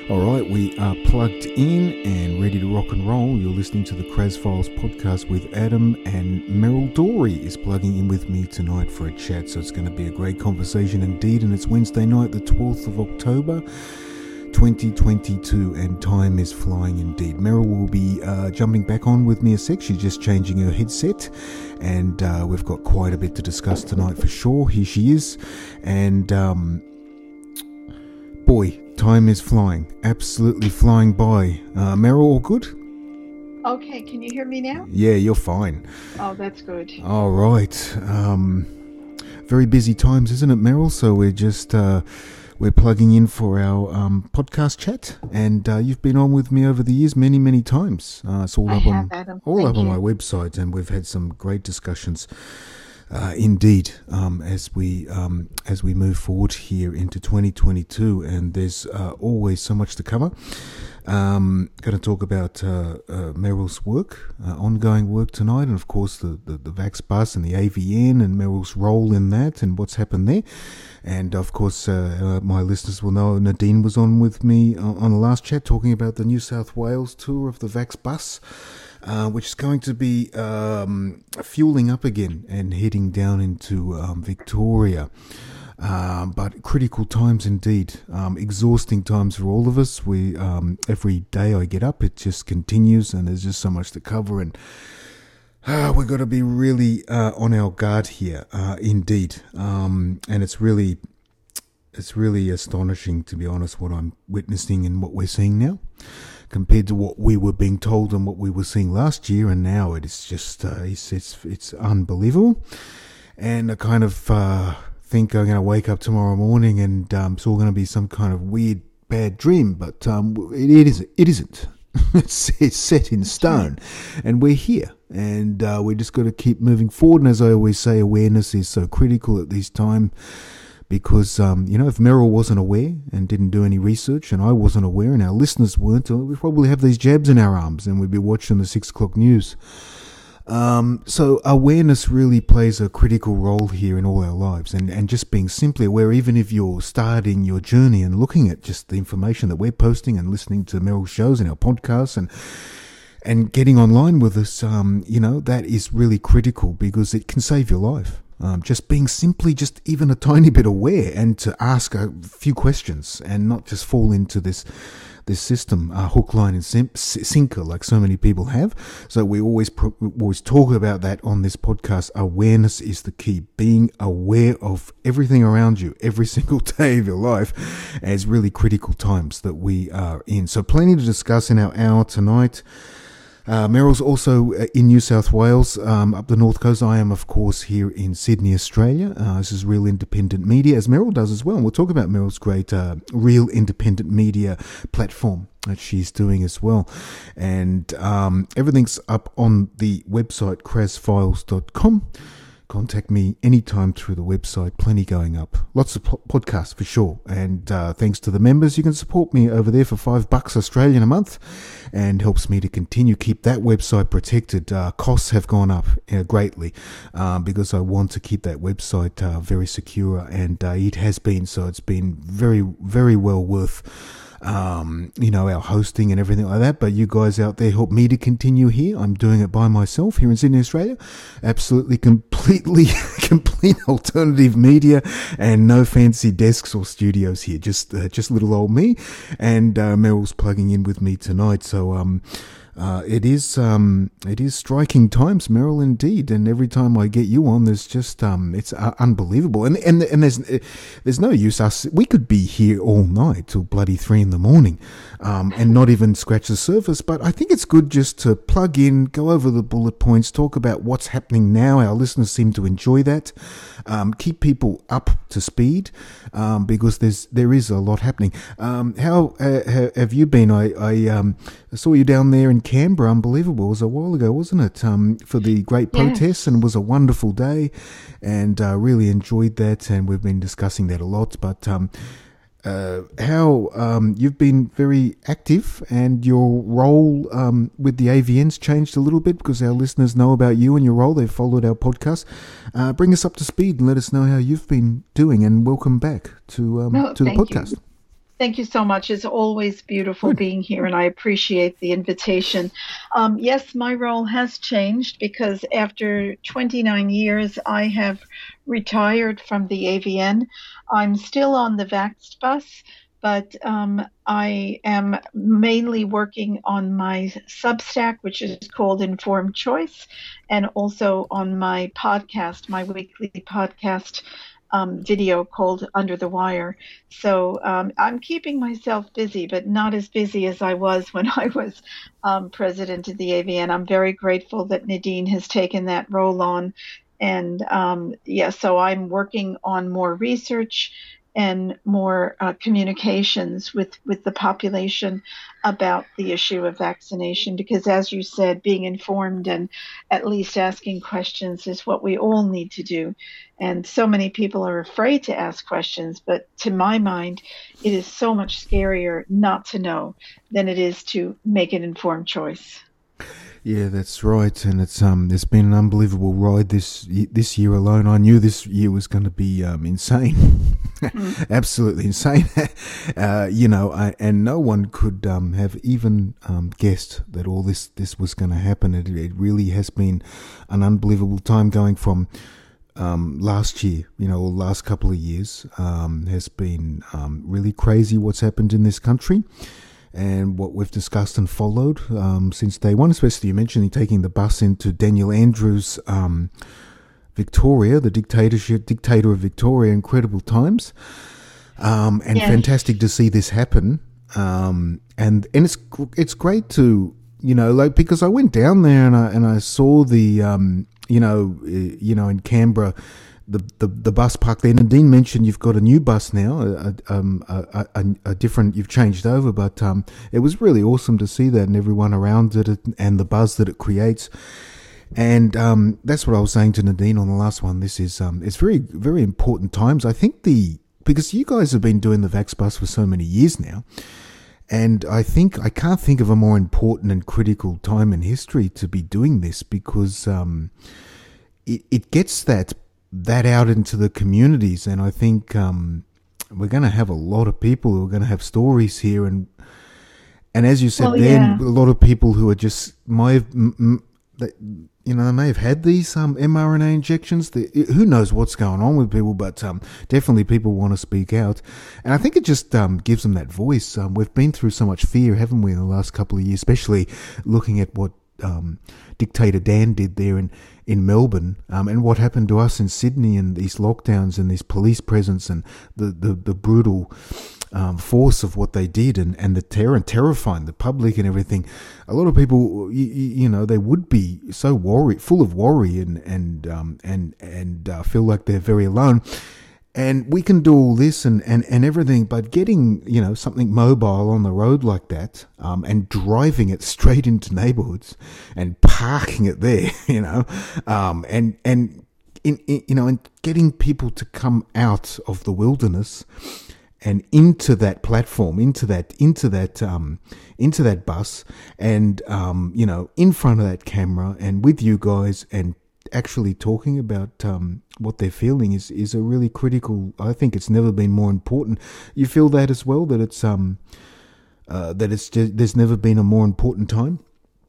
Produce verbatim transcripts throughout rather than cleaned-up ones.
All right, we are plugged in and ready to rock and roll. You're listening to the Kraz Files podcast with Adam, and Meryl Dory is plugging in with me tonight for a chat. So it's going to be a great conversation indeed. And it's Wednesday night, the twelfth of October, twenty twenty-two, and time is flying indeed. Meryl will be uh, jumping back on with me a sec. She's just changing her headset, and uh, we've got quite a bit to discuss tonight for sure. Here she is, and um, boy, time is flying, absolutely flying by. Uh, Meryl, all good? Okay, can you hear me now? Yeah, you're fine. Oh, that's good. All right. Um, very busy times, isn't it, Meryl? So we're just uh, we're plugging in for our um, podcast chat, and uh, you've been on with me over the years many, many times. Uh, it's all I up have, on Adam. all Thank up on you. my website, and we've had some great discussions. Uh, indeed, um, as we um, as we move forward here into twenty twenty-two, and there's uh, always so much to cover. Um, going to talk about uh, uh, Meryl's work, uh, ongoing work tonight, and of course the, the, the VaxBus and the A V N and Meryl's role in that and what's happened there. And of course, uh, uh, my listeners will know Nadine was on with me on, on the last chat talking about the New South Wales tour of the VaxBus. Uh, which is going to be um, fueling up again and heading down into um, Victoria. Um, but critical times indeed, um, exhausting times for all of us. We um, every day I get up, it just continues, and there's just so much to cover, and uh, we've got to be really uh, on our guard here, uh, indeed. Um, and it's really, it's really astonishing, to be honest, what I'm witnessing and what we're seeing now, compared to what we were being told and what we were seeing last year, and now it is just uh, it's, it's it's unbelievable. And I kind of uh, think I'm going to wake up tomorrow morning and um, it's all going to be some kind of weird bad dream, but um, it, it isn't. It isn't. it's, it's set in stone, and we're here, and uh, we just got to keep moving forward. And as I always say, awareness is so critical at this time. Because, um, you know, if Meryl wasn't aware and didn't do any research, and I wasn't aware and our listeners weren't, we'd probably have these jabs in our arms and we'd be watching the six o'clock news. Um, so awareness really plays a critical role here in all our lives, and, and just being simply aware, even if you're starting your journey and looking at just the information that we're posting and listening to Meryl's shows and our podcasts and and getting online with us, um, you know, that is really critical because it can save your life. Um, just being simply just even a tiny bit aware and to ask a few questions and not just fall into this this system, uh, hook, line and sim- sinker like so many people have. So we always pro- always talk about that on this podcast. Awareness is the key. Being aware of everything around you every single day of your life as really critical times that we are in. So plenty to discuss in our hour tonight. Uh, Meryl's also in New South Wales, um, up the North Coast. I am, of course, here in Sydney, Australia. Uh, this is Real Independent Media, as Meryl does as well. And we'll talk about Meryl's great uh, Real Independent Media platform that she's doing as well. And um, everything's up on the website, kraz files dot com. Contact me anytime through the website. Plenty going up. Lots of po- podcasts for sure. And uh, thanks to the members, you can support me over there for five bucks Australian a month, and helps me to continue keep that website protected. Uh, costs have gone up uh, greatly uh, because I want to keep that website uh, very secure, and uh, it has been. So it's been very, very well worth Um, you know, our hosting and everything like that. But you guys out there help me to continue here. I'm doing it by myself here in Sydney, Australia. Absolutely, completely, complete alternative media, and no fancy desks or studios here. Just, uh, just little old me, and uh, Meryl's plugging in with me tonight. So, um. Uh, it is um, it is striking times, Meryl, indeed. And every time I get you on, there's just um, it's uh, unbelievable. And and and there's there's no use us. We could be here all night till bloody three in the morning, um, and not even scratch the surface. But I think it's good just to plug in, go over the bullet points, talk about what's happening now. Our listeners seem to enjoy that. Um, keep people up to speed, um, because there's there is a lot happening. Um, how uh, have you been? I I um, saw you down there in Canberra. Unbelievable. It was a while ago, wasn't it? Um, for the great Yeah. protests, and it was a wonderful day, and uh, really enjoyed that. And we've been discussing that a lot. But um, uh, how um, you've been very active, and your role um, with the A V N's changed a little bit because our listeners know about you and your role. They've followed our podcast. Uh, bring us up to speed and let us know how you've been doing. And welcome back to um, No, to the thank you. podcast. Thank you so much. It's always beautiful Good. being here, and I appreciate the invitation. Um, yes, my role has changed because after twenty-nine years, I have retired from the A V N. I'm still on the Vaxxed bus, but um, I am mainly working on my Substack, which is called Informed Choice, and also on my podcast, my weekly podcast um, video called Under the Wire. So um, I'm keeping myself busy, but not as busy as I was when I was um, president of the A V N. I'm very grateful that Nadine has taken that role on. And um, yeah, so I'm working on more research and more uh, communications with, with the population about the issue of vaccination. Because as you said, being informed and at least asking questions is what we all need to do. And so many people are afraid to ask questions, but to my mind, it is so much scarier not to know than it is to make an informed choice. Yeah, that's right, and it's um, it's been an unbelievable ride this this year alone. I knew this year was going to be um, insane, mm. absolutely insane. uh, you know, I, and no one could um, have even um, guessed that all this this was going to happen. It, it really has been an unbelievable time going from um, last year, you know, or last couple of years um, has been um, really crazy. What's happened in this country. And what we've discussed and followed um, since day one, especially you mentioning taking the bus into Daniel Andrews' um, Victoria, the dictatorship, dictator of Victoria, incredible times, um, and yes. fantastic to see this happen. Um, and and it's it's great to you know like because I went down there and I and I saw the um, you know you know in Canberra. The, the the bus park there. Nadine mentioned you've got a new bus now, a, um, a, a, a different, you've changed over, but um, it was really awesome to see that and everyone around it and the buzz that it creates. And um, that's what I was saying to Nadine on the last one. This is, um, it's very, very important times. I think the, because you guys have been doing the Vax bus for so many years now, and I think, I can't think of a more important and critical time in history to be doing this because um, it, it gets that that out into the communities, and I think um, we're going to have a lot of people who are going to have stories here, and and as you said, well, then yeah. a lot of people who are just might have, m- m- you know, they may have had these um, mRNA injections. The, who knows what's going on with people, but um, definitely people want to speak out, and I think it just um, gives them that voice. Um, we've been through so much fear, haven't we, in the last couple of years, especially looking at what um, Dictator Dan did there in. in Melbourne, um, and what happened to us in Sydney and these lockdowns and this police presence and the, the, the brutal um, force of what they did and, and the terror and terrifying the public and everything. A lot of people, you, you know, they would be so worried, full of worry and and um, and and uh, feel like they're very alone. And we can do all this and, and, and everything, but getting, you know, something mobile on the road like that um, and driving it straight into neighborhoods and parking it there, you know, um, and, and in, in, you know, and getting people to come out of the wilderness and into that platform, into that, into that, um, into that bus and, um, you know, in front of that camera and with you guys and actually talking about um, what they're feeling is, is a really critical. I think it's never been more important. You feel that as well, that it's um uh, that it's just, there's never been a more important time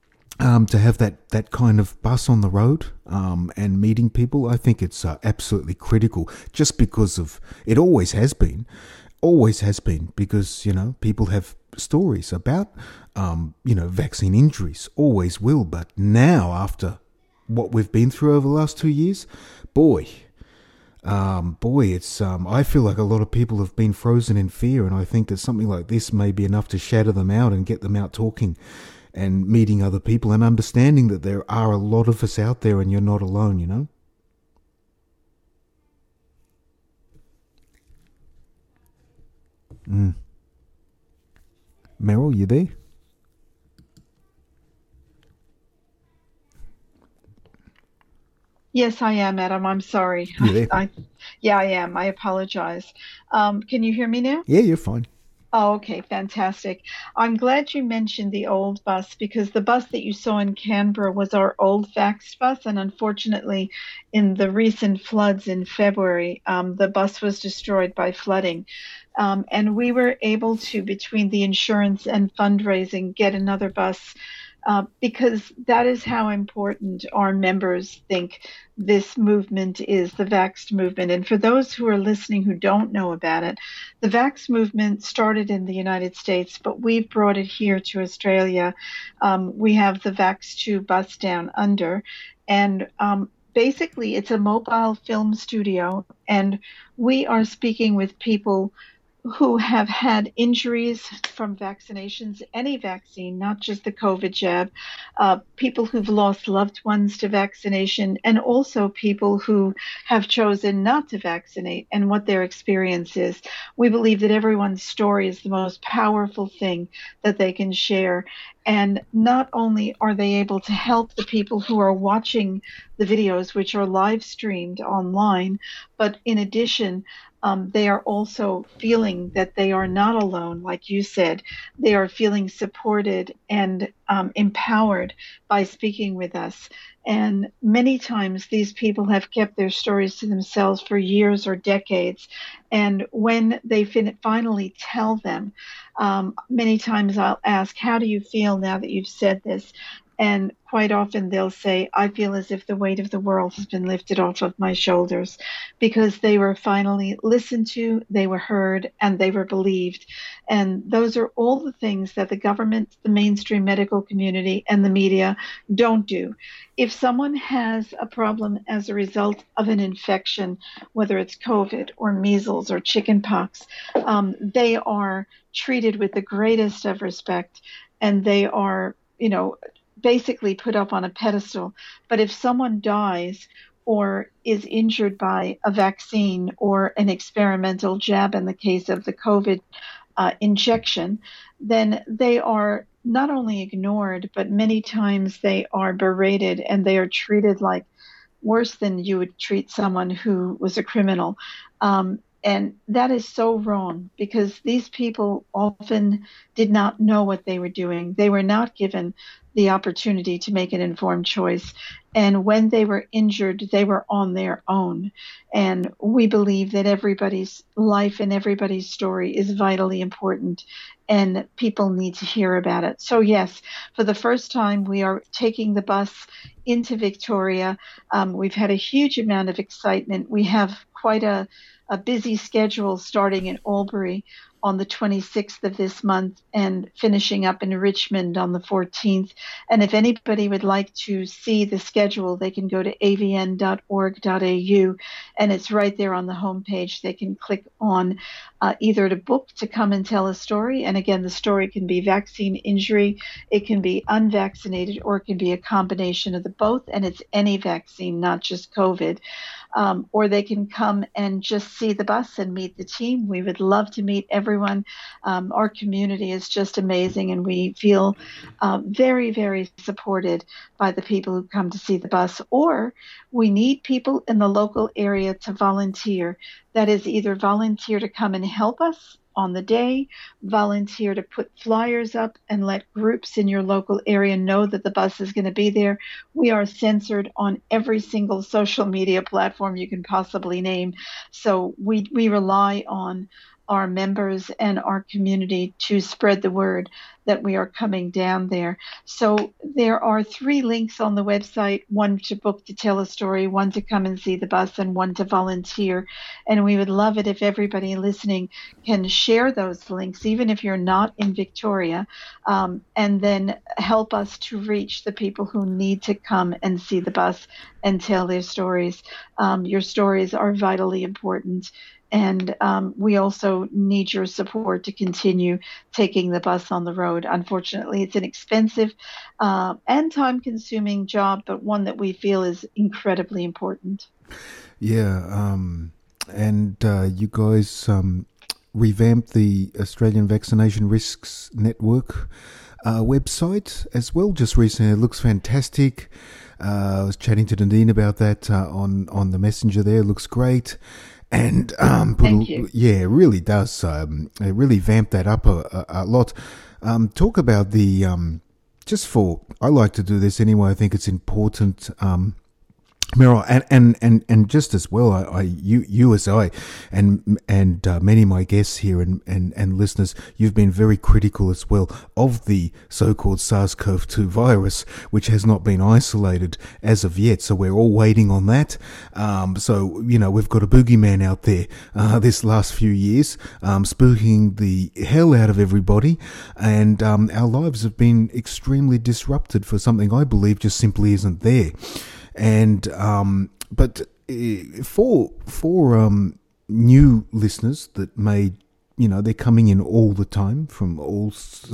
um, to have that, that kind of bus on the road um, and meeting people. I think it's uh, absolutely critical, just because of it always has been, always has been because you know people have stories about um, you know vaccine injuries, always will, but now after what we've been through over the last two years, boy, um, boy, it's. Um, I feel like a lot of people have been frozen in fear, and I think that something like this may be enough to shatter them out and get them out talking, and meeting other people and understanding that there are a lot of us out there, and you're not alone. You know. Mm. Meryl, you there? Yes, I am, Adam. I'm sorry. You there? I, I, yeah, I am. I apologize. Um, can you hear me now? Yeah, you're fine. Oh, okay, fantastic. I'm glad you mentioned the old bus because the bus that you saw in Canberra was our old Vax bus, and unfortunately, in the recent floods in February, um, the bus was destroyed by flooding. Um, and we were able to, between the insurance and fundraising, get another bus uh, because that is how important our members think this movement is, the Vaxxed movement. And for those who are listening who don't know about it, the Vax movement started in the United States, but we've brought it here to Australia. Um, we have the Vax two bus down under, and um, basically it's a mobile film studio, and we are speaking with people who have had injuries from vaccinations, any vaccine, not just the COVID jab, uh, people who've lost loved ones to vaccination, and also people who have chosen not to vaccinate and what their experience is. We believe that everyone's story is the most powerful thing that they can share. And not only are they able to help the people who are watching the videos, which are live streamed online, but in addition, um, they are also feeling that they are not alone, like you said. They are feeling supported and um, empowered by speaking with us. And many times these people have kept their stories to themselves for years or decades. And when they fin- finally tell them, um, many times I'll ask, how do you feel now that you've said this? And quite often they'll say, I feel as if the weight of the world has been lifted off of my shoulders because they were finally listened to, they were heard, and they were believed. And those are all the things that the government, the mainstream medical community, and the media don't do. If someone has a problem as a result of an infection, whether it's COVID or measles or chickenpox, um, they are treated with the greatest of respect, and they are, you know, basically put up on a pedestal. But if someone dies or is injured by a vaccine or an experimental jab in the case of the COVID uh, injection, then they are not only ignored, but many times they are berated and they are treated like worse than you would treat someone who was a criminal. Um, and that is so wrong because these people often did not know what they were doing. They were not given the opportunity to make an informed choice. And when they were injured, they were on their own. And we believe that everybody's life and everybody's story is vitally important, and people need to hear about it. So yes, for the first time, we are taking the bus into Victoria. Um, we've had a huge amount of excitement. We have quite a, a busy schedule starting in Albury on the twenty-sixth of this month and finishing up in Richmond on the fourteenth. And if anybody would like to see the schedule, they can go to a v n dot org dot a u, and it's right there on the homepage. They can click on uh, either to book to come and tell a story. And again, the story can be vaccine injury, it can be unvaccinated, or it can be a combination of the both. And it's any vaccine, not just COVID. Um, or they can come and just see the bus and meet the team. We would love to meet everyone. Um, our community is just amazing, and we feel uh, very, very supported by the people who come to see the bus. Or we need people in the local area to volunteer. That is, either volunteer to come and help us on the day, volunteer to put flyers up and let groups in your local area know that the bus is going to be there. We are censored on every single social media platform you can possibly name. So we, we rely on our members and our community to spread the word that we are coming down there. So there are three links on the website, one to book to tell a story, one to come and see the bus, and one to volunteer. And we would love it if everybody listening can share those links, even if you're not in Victoria, um, and then help us to reach the people who need to come and see the bus and tell their stories. Um, your stories are vitally important. And um, we also need your support to continue taking the bus on the road. Unfortunately, it's an expensive uh, and time-consuming job, but one that we feel is incredibly important. Yeah, um, and uh, you guys um, revamped the Australian Vaccination Risks Network uh, website as well just recently. It looks fantastic. Uh, I was chatting to Nadine about that uh, on, on the messenger there. It looks great. and um, put Thank a, you. yeah, it really does. Um, it really vamped that up a, a, a lot. Um, talk about the um, just for I like to do this anyway. I think it's important. Um, Meryl, and, and, and, and just as well, I, I you, you as I, and and uh, many of my guests here and, and, and listeners, you've been very critical as well of the so-called SARS-CoV two virus, which has not been isolated as of yet. So we're all waiting on that. Um, so, you know, we've got a boogeyman out there uh, this last few years, um, spooking the hell out of everybody. And um, our lives have been extremely disrupted for something I believe just simply isn't there. And um, but uh, for for um, new listeners that may, you know, they're coming in all the time from all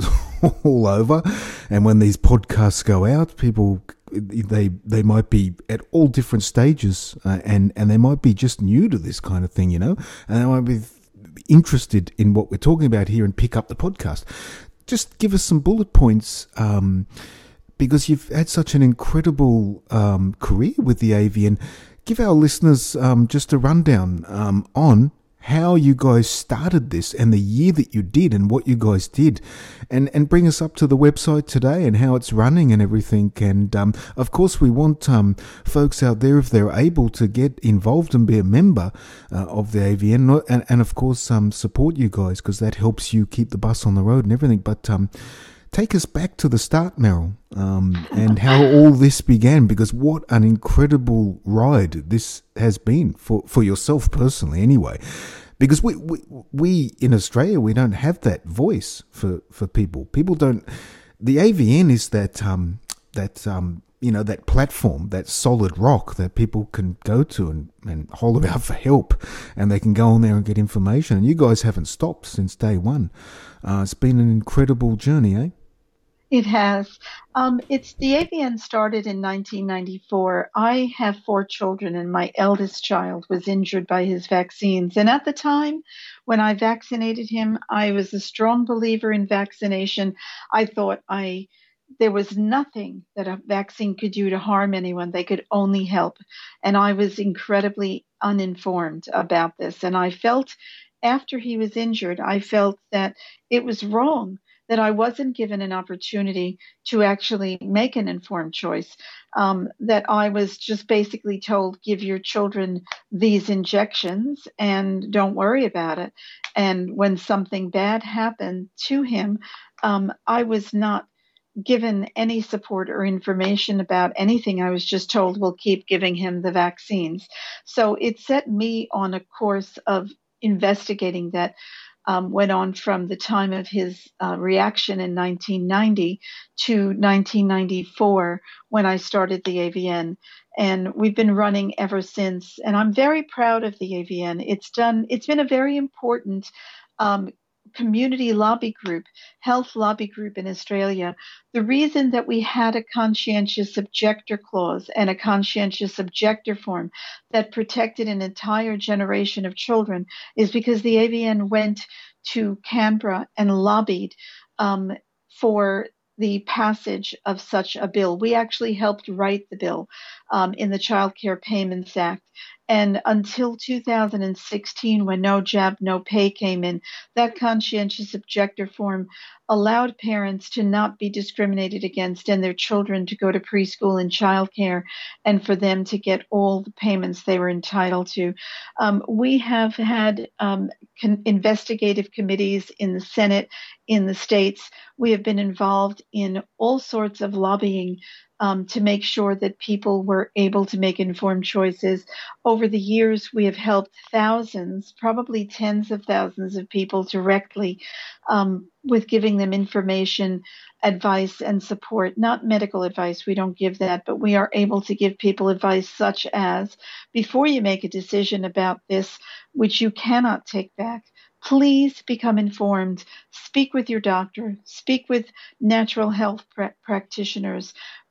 all over, and when these podcasts go out, people they they might be at all different stages, uh, and and they might be just new to this kind of thing, you know, and they might be interested in what we're talking about here and pick up the podcast. Just give us some bullet points. Um, Because you've had such an incredible um, career with the A V N, give our listeners um, just a rundown um, on how you guys started this and the year that you did and what you guys did, and, and bring us up to the website today and how it's running and everything. And um, of course, we want um, folks out there, if they're able to get involved and be a member uh, of the A V N, and, and of course um, support you guys, because that helps you keep the bus on the road and everything. But um, take us back to the start, Meryl, um, and how all this began, because what an incredible ride this has been for, for yourself personally anyway. Because we, we we in Australia, we don't have that voice for, for people. People don't... The A V N is that, um, that um, you know, that platform, that solid rock that people can go to and, and holler out for help, and they can go on there and get information. And you guys haven't stopped since day one. Uh, it's been an incredible journey, eh? It has. Um, it's the A V N started in nineteen ninety-four. I have four children, and my eldest child was injured by his vaccines. And at the time when I vaccinated him, I was a strong believer in vaccination. I thought I there was nothing that a vaccine could do to harm anyone. They could only help. And I was incredibly uninformed about this. And I felt after he was injured, I felt that it was wrong that I wasn't given an opportunity to actually make an informed choice, um, that I was just basically told, give your children these injections and don't worry about it. And when something bad happened to him, um, I was not given any support or information about anything. I was just told, we'll keep giving him the vaccines. So it set me on a course of investigating that Um, went on from the time of his uh, reaction in nineteen ninety to nineteen ninety-four when I started the A V N. And we've been running ever since. And I'm very proud of the A V N. It's done, it's been a very important um, community lobby group, health lobby group in Australia. The reason that we had a conscientious objector clause and a conscientious objector form that protected an entire generation of children is because the A V N went to Canberra and lobbied um, for the passage of such a bill. We actually helped write the bill um, in the Child Care Payments Act. And until two thousand sixteen, when No Jab, No Pay came in, that conscientious objector form allowed parents to not be discriminated against and their children to go to preschool and childcare and for them to get all the payments they were entitled to. Um, we have had um, con- investigative committees in the Senate, in the states. We have been involved in all sorts of lobbying Um, to make sure that people were able to make informed choices. Over the years, we have helped thousands, probably tens of thousands of people directly um, with giving them information, advice, and support. Not medical advice, we don't give that, but we are able to give people advice such as, before you make a decision about this, which you cannot take back, please become informed. Speak with your doctor. Speak with natural health pra- practitioners.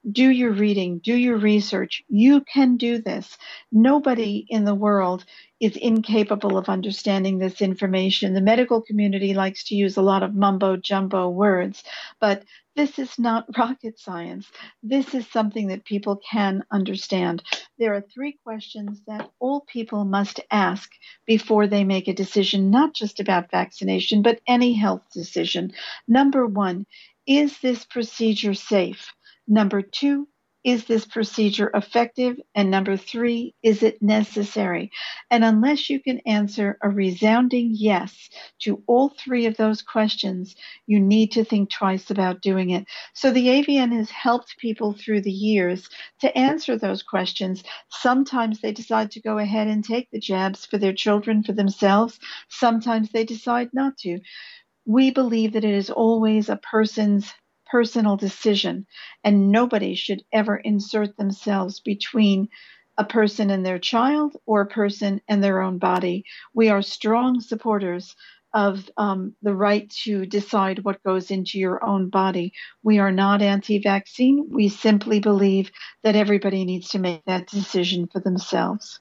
do your reading, do your research. You can do this. Nobody in the world is incapable of understanding this information. The medical community likes to use a lot of mumbo jumbo words, but this is not rocket science. This is something that people can understand. There are three questions that all people must ask before they make a decision, not just about vaccination, but any health decision. Number one, is this procedure safe? Number two, is this procedure effective? And number three, is it necessary? And unless you can answer a resounding yes to all three of those questions, you need to think twice about doing it. So the A V N has helped people through the years to answer those questions. Sometimes they decide to go ahead and take the jabs for their children, for themselves. Sometimes they decide not to. We believe that it is always a person's personal decision, and nobody should ever insert themselves between a person and their child or a person and their own body. We are strong supporters of um, the right to decide what goes into your own body. We are not anti-vaccine. We simply believe that everybody needs to make that decision for themselves.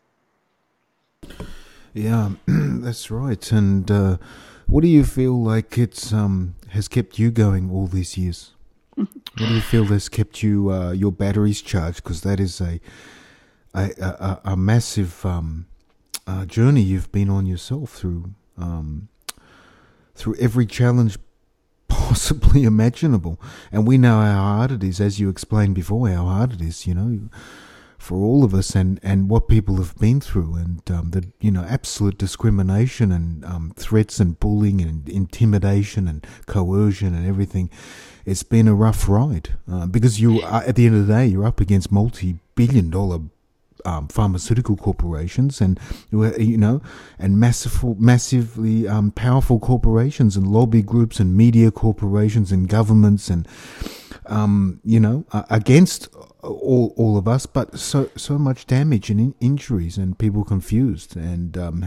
Yeah, that's right. And uh, what do you feel like it's um, has kept you going all these years? What do you feel has kept you uh, your batteries charged? Because that is a a, a, a massive um, uh, journey you've been on yourself through um, through every challenge possibly imaginable. And we know how hard it is, as you explained before, how hard it is, you know, for all of us, and, and what people have been through, and um, the you know absolute discrimination and um, threats and bullying and intimidation and coercion and everything. It's been a rough ride uh, because you are, at the end of the day, you're up against multi-billion dollar um, pharmaceutical corporations, and you know, and massive, massively um, powerful corporations and lobby groups and media corporations and governments, and um, you know, uh, against all all of us, but so so much damage and in- injuries and people confused. And um,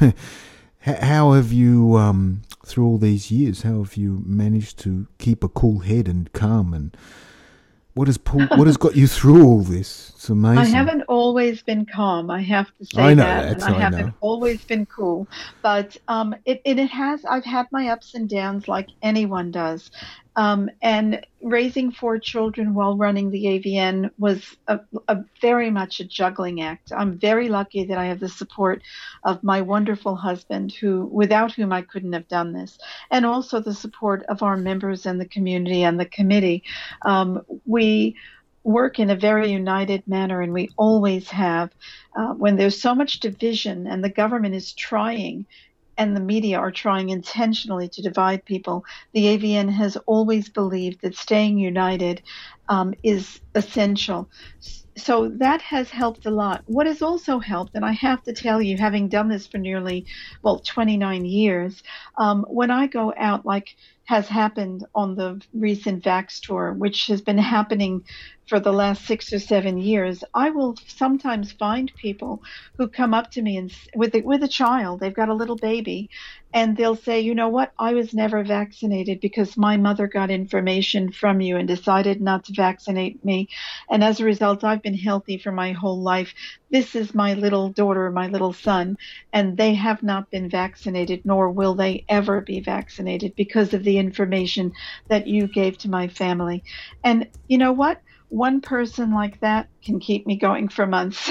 how have you, um, through all these years, how have you managed to keep a cool head and calm? And what has pulled, what has got you through all this? It's amazing. I haven't always been calm. I have to say I know that, that, and I, I haven't know. always been cool. But um, it, it it has. I've had my ups and downs, like anyone does. Um, and raising four children while running the A V N was a, a very much a juggling act. I'm very lucky that I have the support of my wonderful husband, who, without whom I couldn't have done this, and also the support of our members and the community and the committee. Um, we work in a very united manner, and we always have. Uh, when there's so much division and the government is trying, and the media are trying intentionally to divide people, the A V N has always believed that staying united um, is essential. So that has helped a lot. What has also helped, and I have to tell you, having done this for nearly, well, twenty-nine years, um, when I go out, like has happened on the recent Vax tour, which has been happening for the last six or seven years, I will sometimes find people who come up to me and with a, with a child, they've got a little baby, and they'll say, you know what, I was never vaccinated because my mother got information from you and decided not to vaccinate me. And as a result, I've been healthy for my whole life. This is my little daughter, my little son, and they have not been vaccinated, nor will they ever be vaccinated because of the information that you gave to my family. And you know what? One person like that can keep me going for months.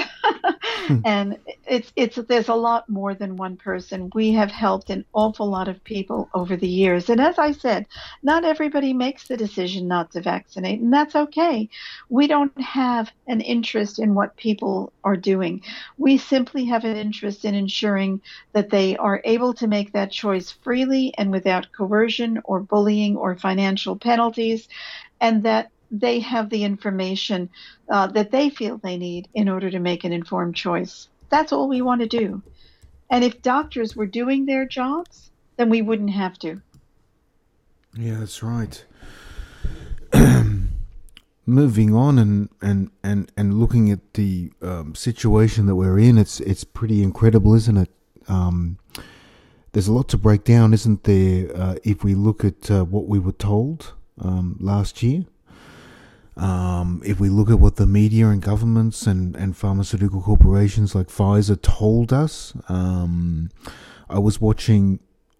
And it's it's there's a lot more than one person. We have helped an awful lot of people over the years. And as I said, not everybody makes the decision not to vaccinate, and that's okay. We don't have an interest in what people are doing. We simply have an interest in ensuring that they are able to make that choice freely and without coercion or bullying or financial penalties, and that they have the information uh, that they feel they need in order to make an informed choice. That's all we want to do. And if doctors were doing their jobs, then we wouldn't have to. Yeah, that's right. Moving on and, and, and, and looking at the um, situation that we're in, it's it's pretty incredible, isn't it? Um, there's a lot to break down, isn't there, uh, if we look at uh, what we were told um, last year? Um, if we look at what the media and governments and, and pharmaceutical corporations like Pfizer told us, um, I was watching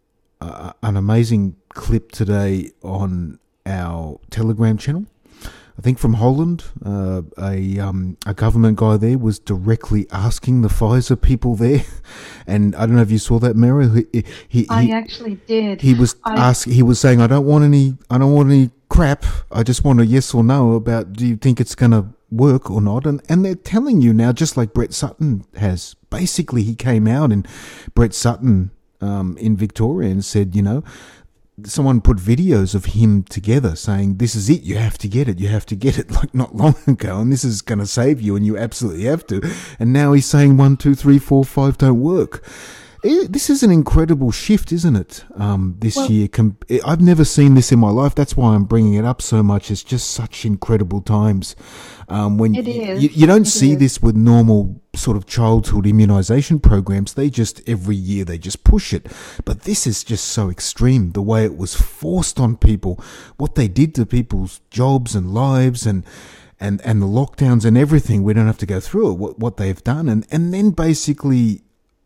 uh, an amazing clip today on our Telegram channel. I think from Holland, uh, a um, a government guy there was directly asking the Pfizer people there, and I don't know if you saw that, Mary. He, he, he, I actually did. He was I, ask. He was saying, "I don't want any. I don't want any crap. I just want a yes or no about do you think it's going to work or not?" And and they're telling you now, just like Brett Sutton has. Basically, he came out and Brett Sutton um, in Victoria and said, you know, someone put videos of him together saying, this is it, you have to get it, you have to get it, like not long ago, and this is going to save you, and you absolutely have to. And now he's saying one, two, three, four, five don't work. It, this is an incredible shift, isn't it, um, this well, year? Com- I've never seen this in my life. That's why I'm bringing it up so much. It's just such incredible times. Um, when it is. You, you don't it see is. this with normal sort of childhood immunization programs. They just, every year, they just push it. But this is just so extreme, the way it was forced on people, what they did to people's jobs and lives and and, and the lockdowns and everything. We don't have to go through it, what, what they've done. And, and then basically...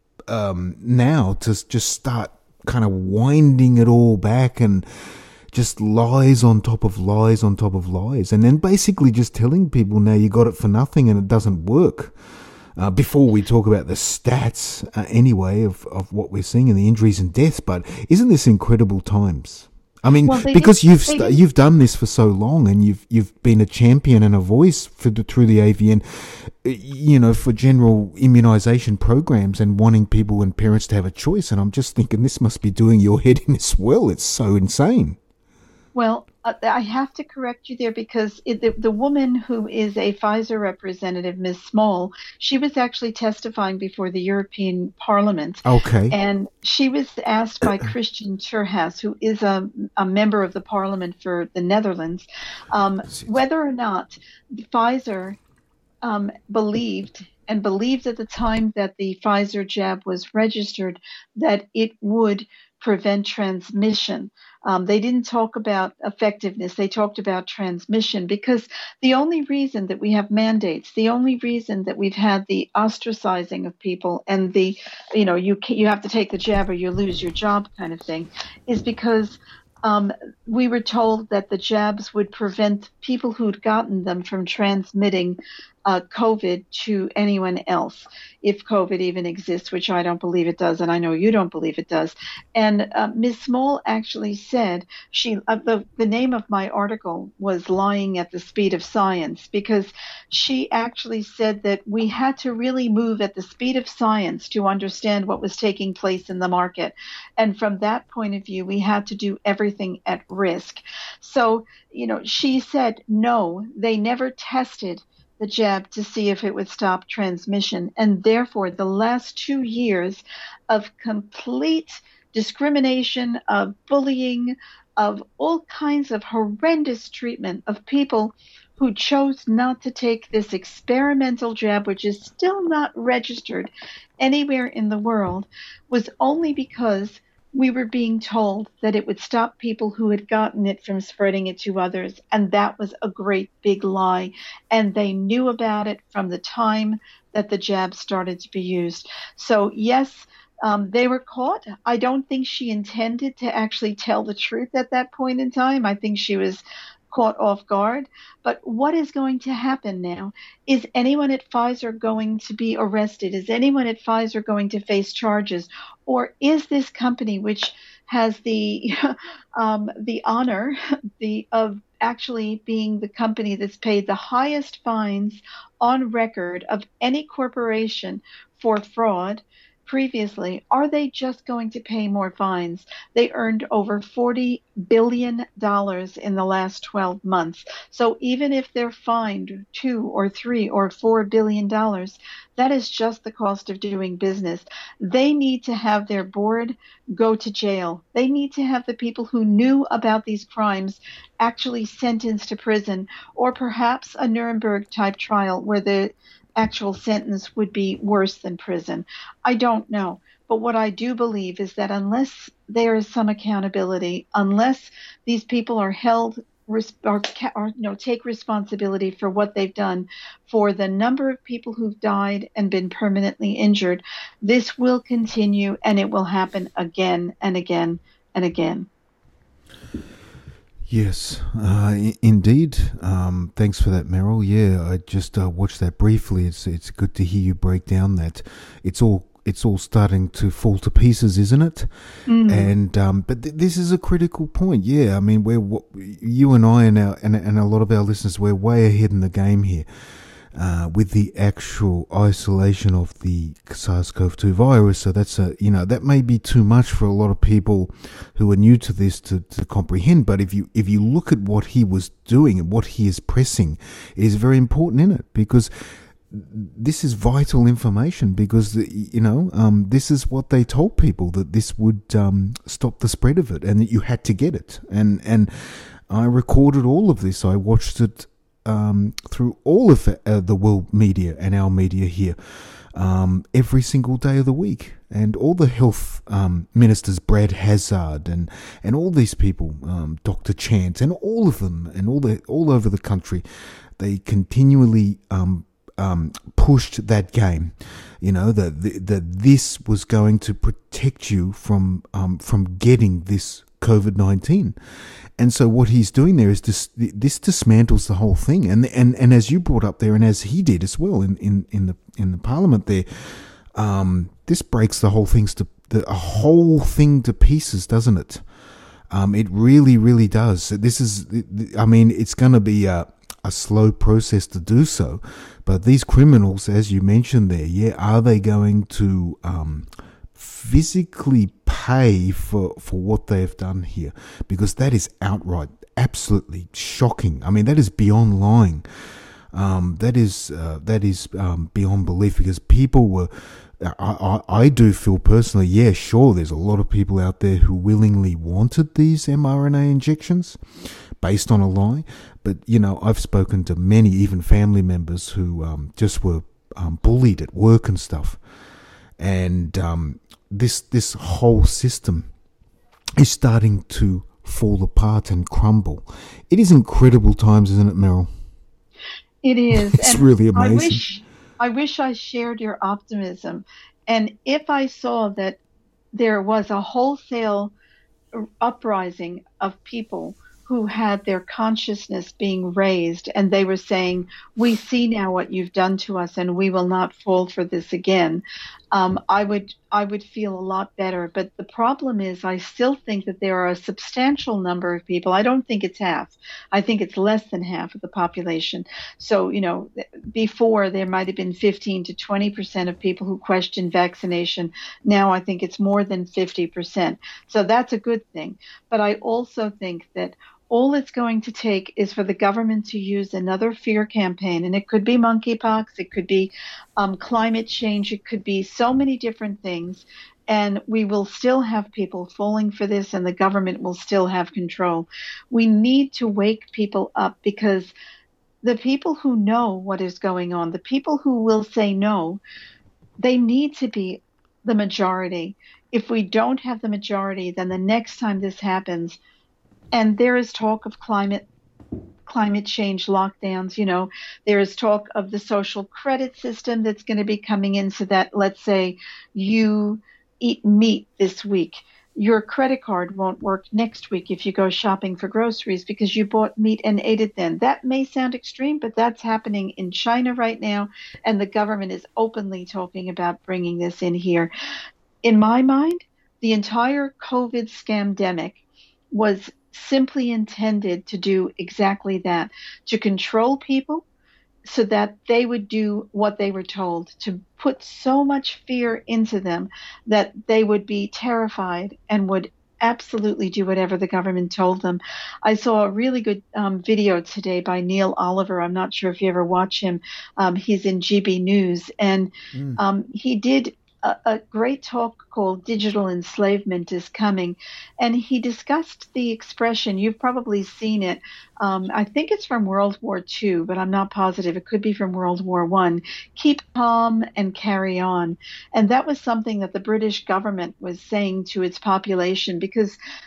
Um, now to just start kind of winding it all back and just lies on top of lies on top of lies, and then basically just telling people now you got it for nothing and it doesn't work. Uh, before we talk about the stats uh, anyway of, of what we're seeing and the injuries and deaths, but isn't this incredible times? I mean, well, because did, you've st- you've done this for so long, and you've you've been a champion and a voice for the, through the A V N, you know, for general immunisation programs and wanting people and parents to have a choice. And I'm just thinking this must be doing your head in as well. It's so insane. Well, uh, I have to correct you there because it, the, the woman who is a Pfizer representative, Miz Small, she was actually testifying before the European Parliament. Okay. And she was asked by Christian Terhas, who is a, a member of the Parliament for the Netherlands, um, whether or not Pfizer um, believed and believed at the time that the Pfizer jab was registered that it would prevent transmission. Um, they didn't talk about effectiveness. They talked about transmission, because the only reason that we have mandates, the only reason that we've had the ostracizing of people and the, you know, you you have to take the jab or you lose your job kind of thing, is because um, we were told that the jabs would prevent people who'd gotten them from transmitting uh, COVID to anyone else, if COVID even exists, which I don't believe it does, and I know you don't believe it does. And uh, Miz Small actually said, she uh, the, the name of my article was Lying at the Speed of Science, because she actually said that we had to really move at the speed of science to understand what was taking place in the market. And from that point of view, we had to do everything at risk. So, you know, she said, no, they never tested the jab to see if it would stop transmission. And therefore, the last two years of complete discrimination, of bullying, of all kinds of horrendous treatment of people who chose not to take this experimental jab, which is still not registered anywhere in the world, was only because we were being told that it would stop people who had gotten it from spreading it to others. And that was a great big lie. And they knew about it from the time that the jab started to be used. So yes, um, they were caught. I don't think she intended to actually tell the truth at that point in time. I think she was caught off guard. But what is going to happen now? Is anyone at Pfizer going to be arrested? Is anyone at Pfizer going to face charges? Or is this company, which has the um, the honor the of actually being the company that's paid the highest fines on record of any corporation for fraud previously, are they just going to pay more fines? They earned over forty billion dollars in the last twelve months. So even if they're fined two or three or four billion dollars, that is just the cost of doing business. They need to have their board go to jail. They need to have the people who knew about these crimes actually sentenced to prison, or perhaps a Nuremberg type trial where the actual sentence would be worse than prison. I don't know. But what I do believe is that unless there is some accountability, unless these people are held res- or, or you know take responsibility for what they've done, for the number of people who've died and been permanently injured. This will continue, and it will happen again and again and again. Yes, uh, I- indeed. Um, thanks for that, Meryl. Yeah, I just uh, watched that briefly. It's it's good to hear you break down that it's all it's all starting to fall to pieces, isn't it? Mm. And um, but th- this is a critical point. Yeah, I mean, we're w- you and I and our and, and a lot of our listeners, we're way ahead in the game here. Uh, with the actual isolation of the SARS-CoV two virus. So that's a, you know, that may be too much for a lot of people who are new to this to, to comprehend. But if you, if you look at what he was doing and what he is pressing, it is very important in it, because this is vital information, because, you know, um, this is what they told people, that this would um, stop the spread of it and that you had to get it. And, and I recorded all of this. I watched it Um, through all of the, uh, the world media and our media here, um, every single day of the week. And all the health um, ministers, Brad Hazard and, and all these people, um, Doctor Chant, and all of them, and all the all over the country, they continually um, um, pushed that game. You know, that that this was going to protect you from um, from getting this COVID nineteen. And so what he's doing there is this, this dismantles the whole thing. And, and, and as you brought up there, and as he did as well in, in, in the, in the parliament there, um, this breaks the whole things to the whole thing to pieces, doesn't it? Um, it really, really does. This is, I mean, it's going to be a, a slow process to do so, but these criminals, as you mentioned there, yeah, are they going to, um, physically pay for, for what they've done here? Because that is outright, absolutely shocking. I mean, that is beyond lying. Um, that is uh, that is um, beyond belief, because people were. I, I, I do feel personally, yeah, sure, there's a lot of people out there who willingly wanted these mRNA injections based on a lie. But, you know, I've spoken to many, even family members, who um, just were um, bullied at work and stuff. And um, this this whole system is starting to fall apart and crumble. It is incredible times, isn't it, Meryl? It is. It's And really I amazing. wish I wish I shared your optimism. And if I saw that there was a wholesale uprising of people who had their consciousness being raised, and they were saying, we see now what you've done to us and we will not fall for this again, um, I would I would feel a lot better. But the problem is, I still think that there are a substantial number of people. I don't think it's half. I think it's less than half of the population. So, you know, before there might have been fifteen to twenty percent of people who questioned vaccination. Now I think it's more than fifty percent. So that's a good thing. But I also think that all it's going to take is for the government to use another fear campaign. And it could be monkeypox, it could be um, climate change, it could be so many different things. And we will still have people falling for this, and the government will still have control. We need to wake people up, because the people who know what is going on, the people who will say no, they need to be the majority. If we don't have the majority, then the next time this happens, and there is talk of climate climate change lockdowns, you know, there is talk of the social credit system that's going to be coming in, so that, let's say you eat meat this week, your credit card won't work next week if you go shopping for groceries because you bought meat and ate it then. That may sound extreme, but that's happening in China right now, and the government is openly talking about bringing this in here. In my mind, the entire COVID scamdemic was simply intended to do exactly that, to control people so that they would do what they were told, to put so much fear into them that they would be terrified and would absolutely do whatever the government told them. I saw a really good um, video today by Neil Oliver. I'm not sure if you ever watch him. Um, he's in G B News, and Mm. um, he did a, a great talk called Digital Enslavement is Coming. And he discussed the expression, you've probably seen it. Um, I think it's from World War Two, but I'm not positive. It could be from World War One. Keep calm and carry on. And that was something that the British government was saying to its population, because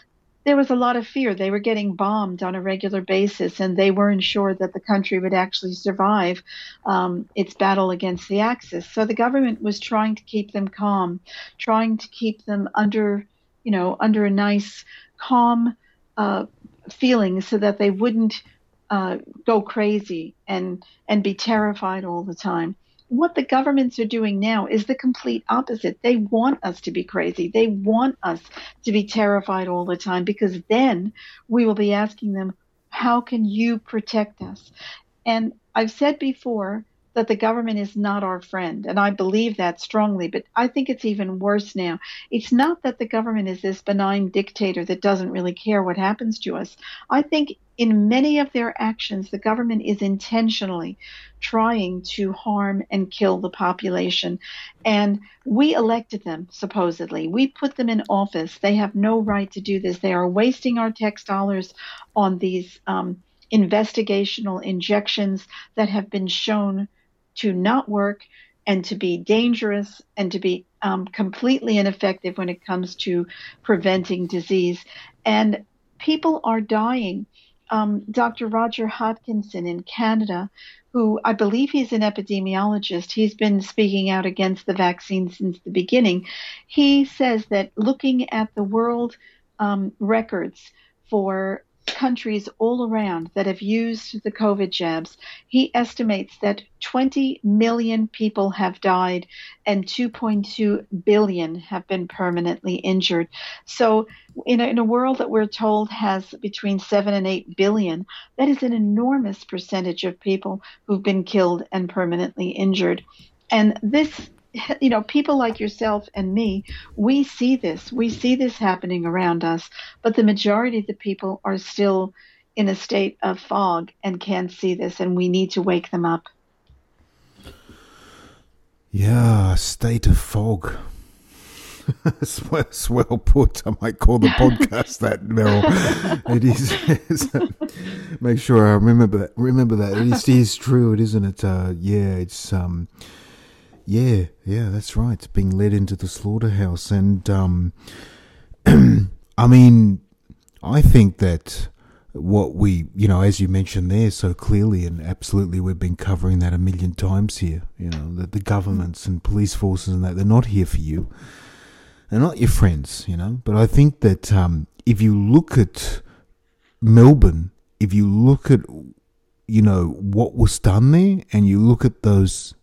there was a lot of fear. They were getting bombed on a regular basis, and they weren't sure that the country would actually survive um, its battle against the Axis. So the government was trying to keep them calm, trying to keep them under, you know, under a nice, calm uh, feeling, so that they wouldn't uh, go crazy and and be terrified all the time. What the governments are doing now is the complete opposite. They want us to be crazy. They want us to be terrified all the time, because then we will be asking them, how can you protect us? And I've said before that the government is not our friend, and I believe that strongly, but I think it's even worse now. It's not that the government is this benign dictator that doesn't really care what happens to us. I think in many of their actions, the government is intentionally trying to harm and kill the population. And we elected them, supposedly. We put them in office. They have no right to do this. They are wasting our tax dollars on these um, investigational injections that have been shown to not work and to be dangerous and to be um, completely ineffective when it comes to preventing disease. And people are dying. Um, Doctor Roger Hodkinson in Canada, who I believe he's an epidemiologist, he's been speaking out against the vaccine since the beginning. He says that looking at the world um, records for countries all around that have used the COVID jabs, he estimates that twenty million people have died and two point two billion have been permanently injured. So in a, in a world that we're told has between seven and eight billion, that is an enormous percentage of people who've been killed and permanently injured. And this, you know, people like yourself and me, we see this. We see this happening around us, but the majority of the people are still in a state of fog and can't see this, and we need to wake them up. Yeah, state of fog. It's well, it's well put. I might call the podcast that, Meryl. It is. It's, make sure I remember that. Remember that. It is, it is true, it isn't it? Uh, yeah, it's... um. Yeah, yeah, that's right. It's being led into the slaughterhouse. And, um, I mean, I think that what we, you know, as you mentioned there so clearly, and absolutely we've been covering that a million times here, you know, that the governments and police forces and that, they're not here for you. They're not your friends, you know. But I think that um, if you look at Melbourne, if you look at, you know, what was done there, and you look at those...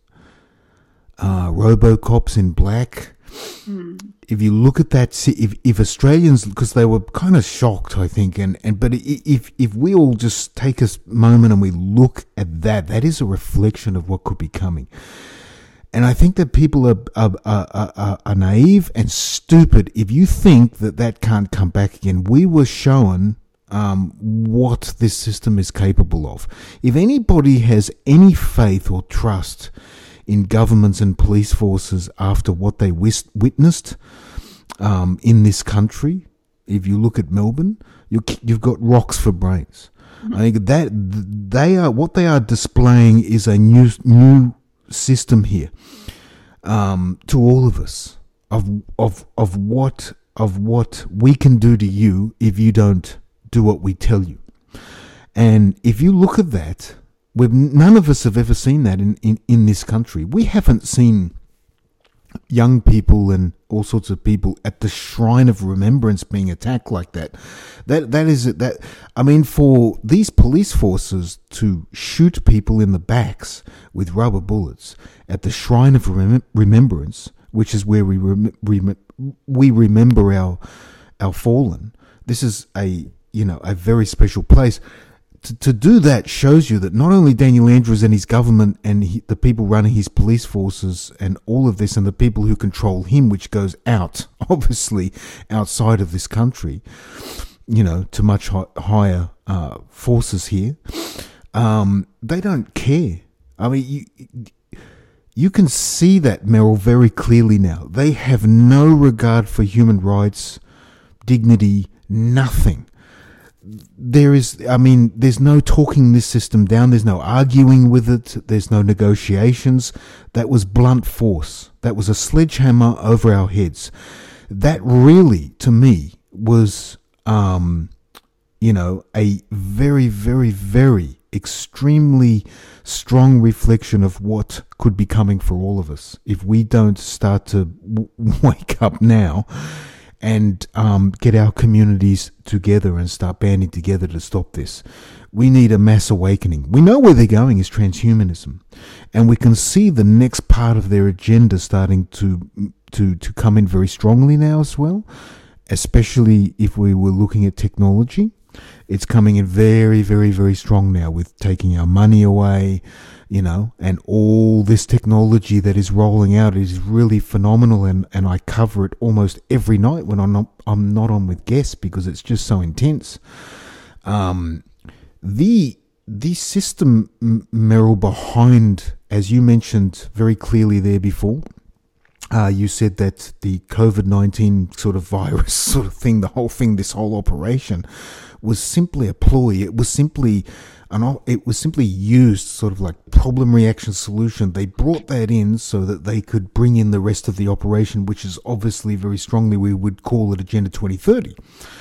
Uh, RoboCops in black. Mm. If you look at that, if if Australians, because they were kind of shocked, I think, and, and but if if we all just take a moment and we look at that, that is a reflection of what could be coming. And I think that people are are, are, are, are naive and stupid if you think that that can't come back again. We were shown um, what this system is capable of. If anybody has any faith or trust in governments and police forces after what they wis- witnessed um, in this country, if you look at Melbourne, you, you've got rocks for brains. Mm-hmm. I think that they are what they are displaying is a new new system here um, to all of us of of of what of what we can do to you if you don't do what we tell you. And if you look at that. We've, none of us have ever seen that in, in, in this country. We haven't seen young people and all sorts of people at the shrine of remembrance being attacked like that. That that is that. I mean, for these police forces to shoot people in the backs with rubber bullets at the shrine of rem- remembrance, which is where we rem- rem- we remember our our fallen. This is a you know a very special place. To, to do that shows you that not only Daniel Andrews and his government and he, the people running his police forces and all of this and the people who control him, which goes out, obviously, outside of this country, you know, to much hi- higher uh, forces here, um, they don't care. I mean, you, you can see that, Meryl, very clearly now. They have no regard for human rights, dignity, nothing. There is, I mean, there's no talking this system down. There's no arguing with it. There's no negotiations. That was blunt force. That was a sledgehammer over our heads. That really, to me, was um, you know, a very, very, very extremely strong reflection of what could be coming for all of us if we don't start to w- wake up now and um, get our communities together and start banding together to stop this. We need a mass awakening. We know where they're going is transhumanism, and we can see the next part of their agenda starting to to to come in very strongly now as well, especially if we were looking at technology. It's coming in very, very, very strong now with taking our money away, you know, and all this technology that is rolling out is really phenomenal. And, and I cover it almost every night when I'm not, I'm not on with guests because it's just so intense. Um, the, the system, Meryl, behind, as you mentioned very clearly there before, Uh, you said that the COVID nineteen sort of virus sort of thing, the whole thing, this whole operation was simply a ploy. It was simply an, it was simply used sort of like problem reaction solution. They brought that in so that they could bring in the rest of the operation, which is obviously very strongly, we would call it Agenda twenty thirty.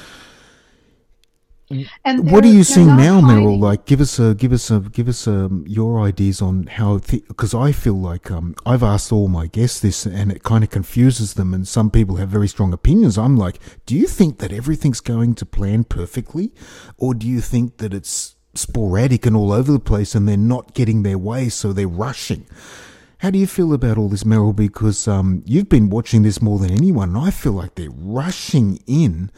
And what are you seeing now, Meryl? Like, give us a, give us a, give us um, your ideas on how, because th- I feel like um, I've asked all my guests this, and it kind of confuses them. And some people have very strong opinions. I'm like, do you think that everything's going to plan perfectly, or do you think that it's sporadic and all over the place, and they're not getting their way, so they're rushing? How do you feel about all this, Meryl? Because um, you've been watching this more than anyone, and I feel like they're rushing in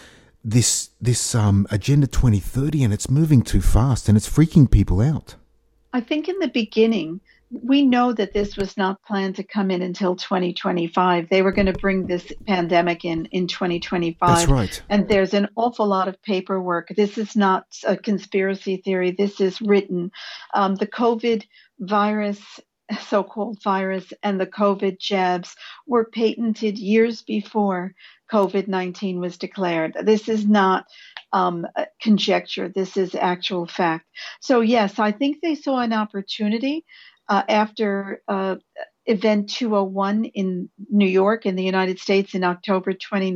this this um, Agenda twenty thirty, and it's moving too fast, and it's freaking people out. I think in the beginning, we know that this was not planned to come in until twenty twenty-five. They were going to bring this pandemic in in twenty twenty-five. That's right. And there's an awful lot of paperwork. This is not a conspiracy theory. This is written. Um, the COVID virus, so-called virus, and the COVID jabs were patented years before COVID nineteen was declared. This is not um, conjecture. This is actual fact. So yes, I think they saw an opportunity uh, after uh, Event two oh one in New York in the United States in October twenty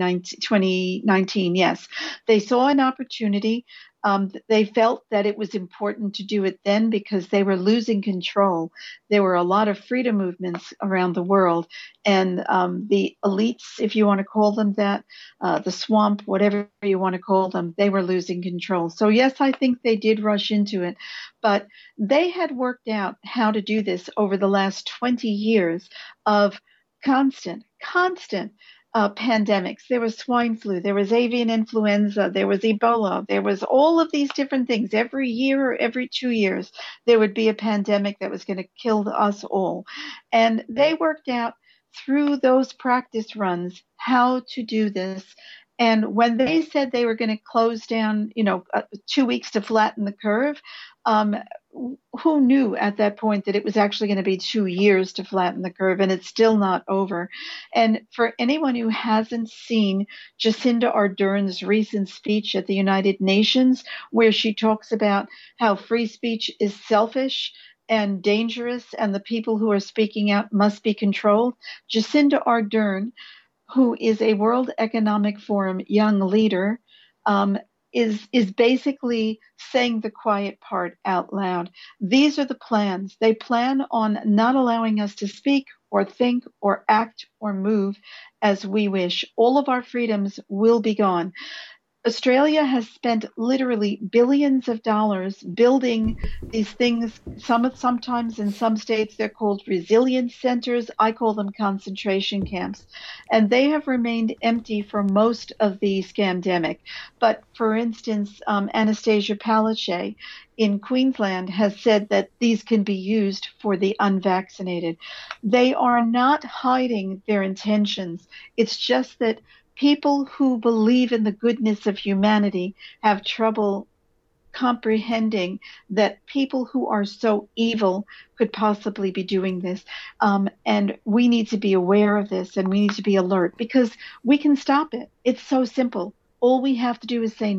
nineteen. Yes, they saw an opportunity. Um, they felt that it was important to do it then because they were losing control. There were a lot of freedom movements around the world, and um, the elites, if you want to call them that, uh, the swamp, whatever you want to call them, they were losing control. So yes, I think they did rush into it, but they had worked out how to do this over the last twenty years of constant, constant Uh, pandemics. There was swine flu, there was avian influenza, there was Ebola, there was all of these different things. Every year or every two years, there would be a pandemic that was going to kill us all. And they worked out through those practice runs how to do this. And when they said they were going to close down, you know, uh, two weeks to flatten the curve, um, who knew at that point that it was actually going to be two years to flatten the curve, and it's still not over. And for anyone who hasn't seen Jacinda Ardern's recent speech at the United Nations, where she talks about how free speech is selfish and dangerous, and the people who are speaking out must be controlled, Jacinda Ardern, who is a World Economic Forum young leader, um, is is basically saying the quiet part out loud. These are the plans. They plan on not allowing us to speak or think or act or move as we wish. All of our freedoms will be gone. Australia has spent literally billions of dollars building these things. Some sometimes in some states they're called resilience centers. I call them concentration camps, and they have remained empty for most of the scamdemic. But for instance, um, Anastasia Palaszczuk in Queensland has said that these can be used for the unvaccinated. They are not hiding their intentions. It's just that people who believe in the goodness of humanity have trouble comprehending that people who are so evil could possibly be doing this. Um, and we need to be aware of this, and we need to be alert because we can stop it. It's so simple. All we have to do is say no.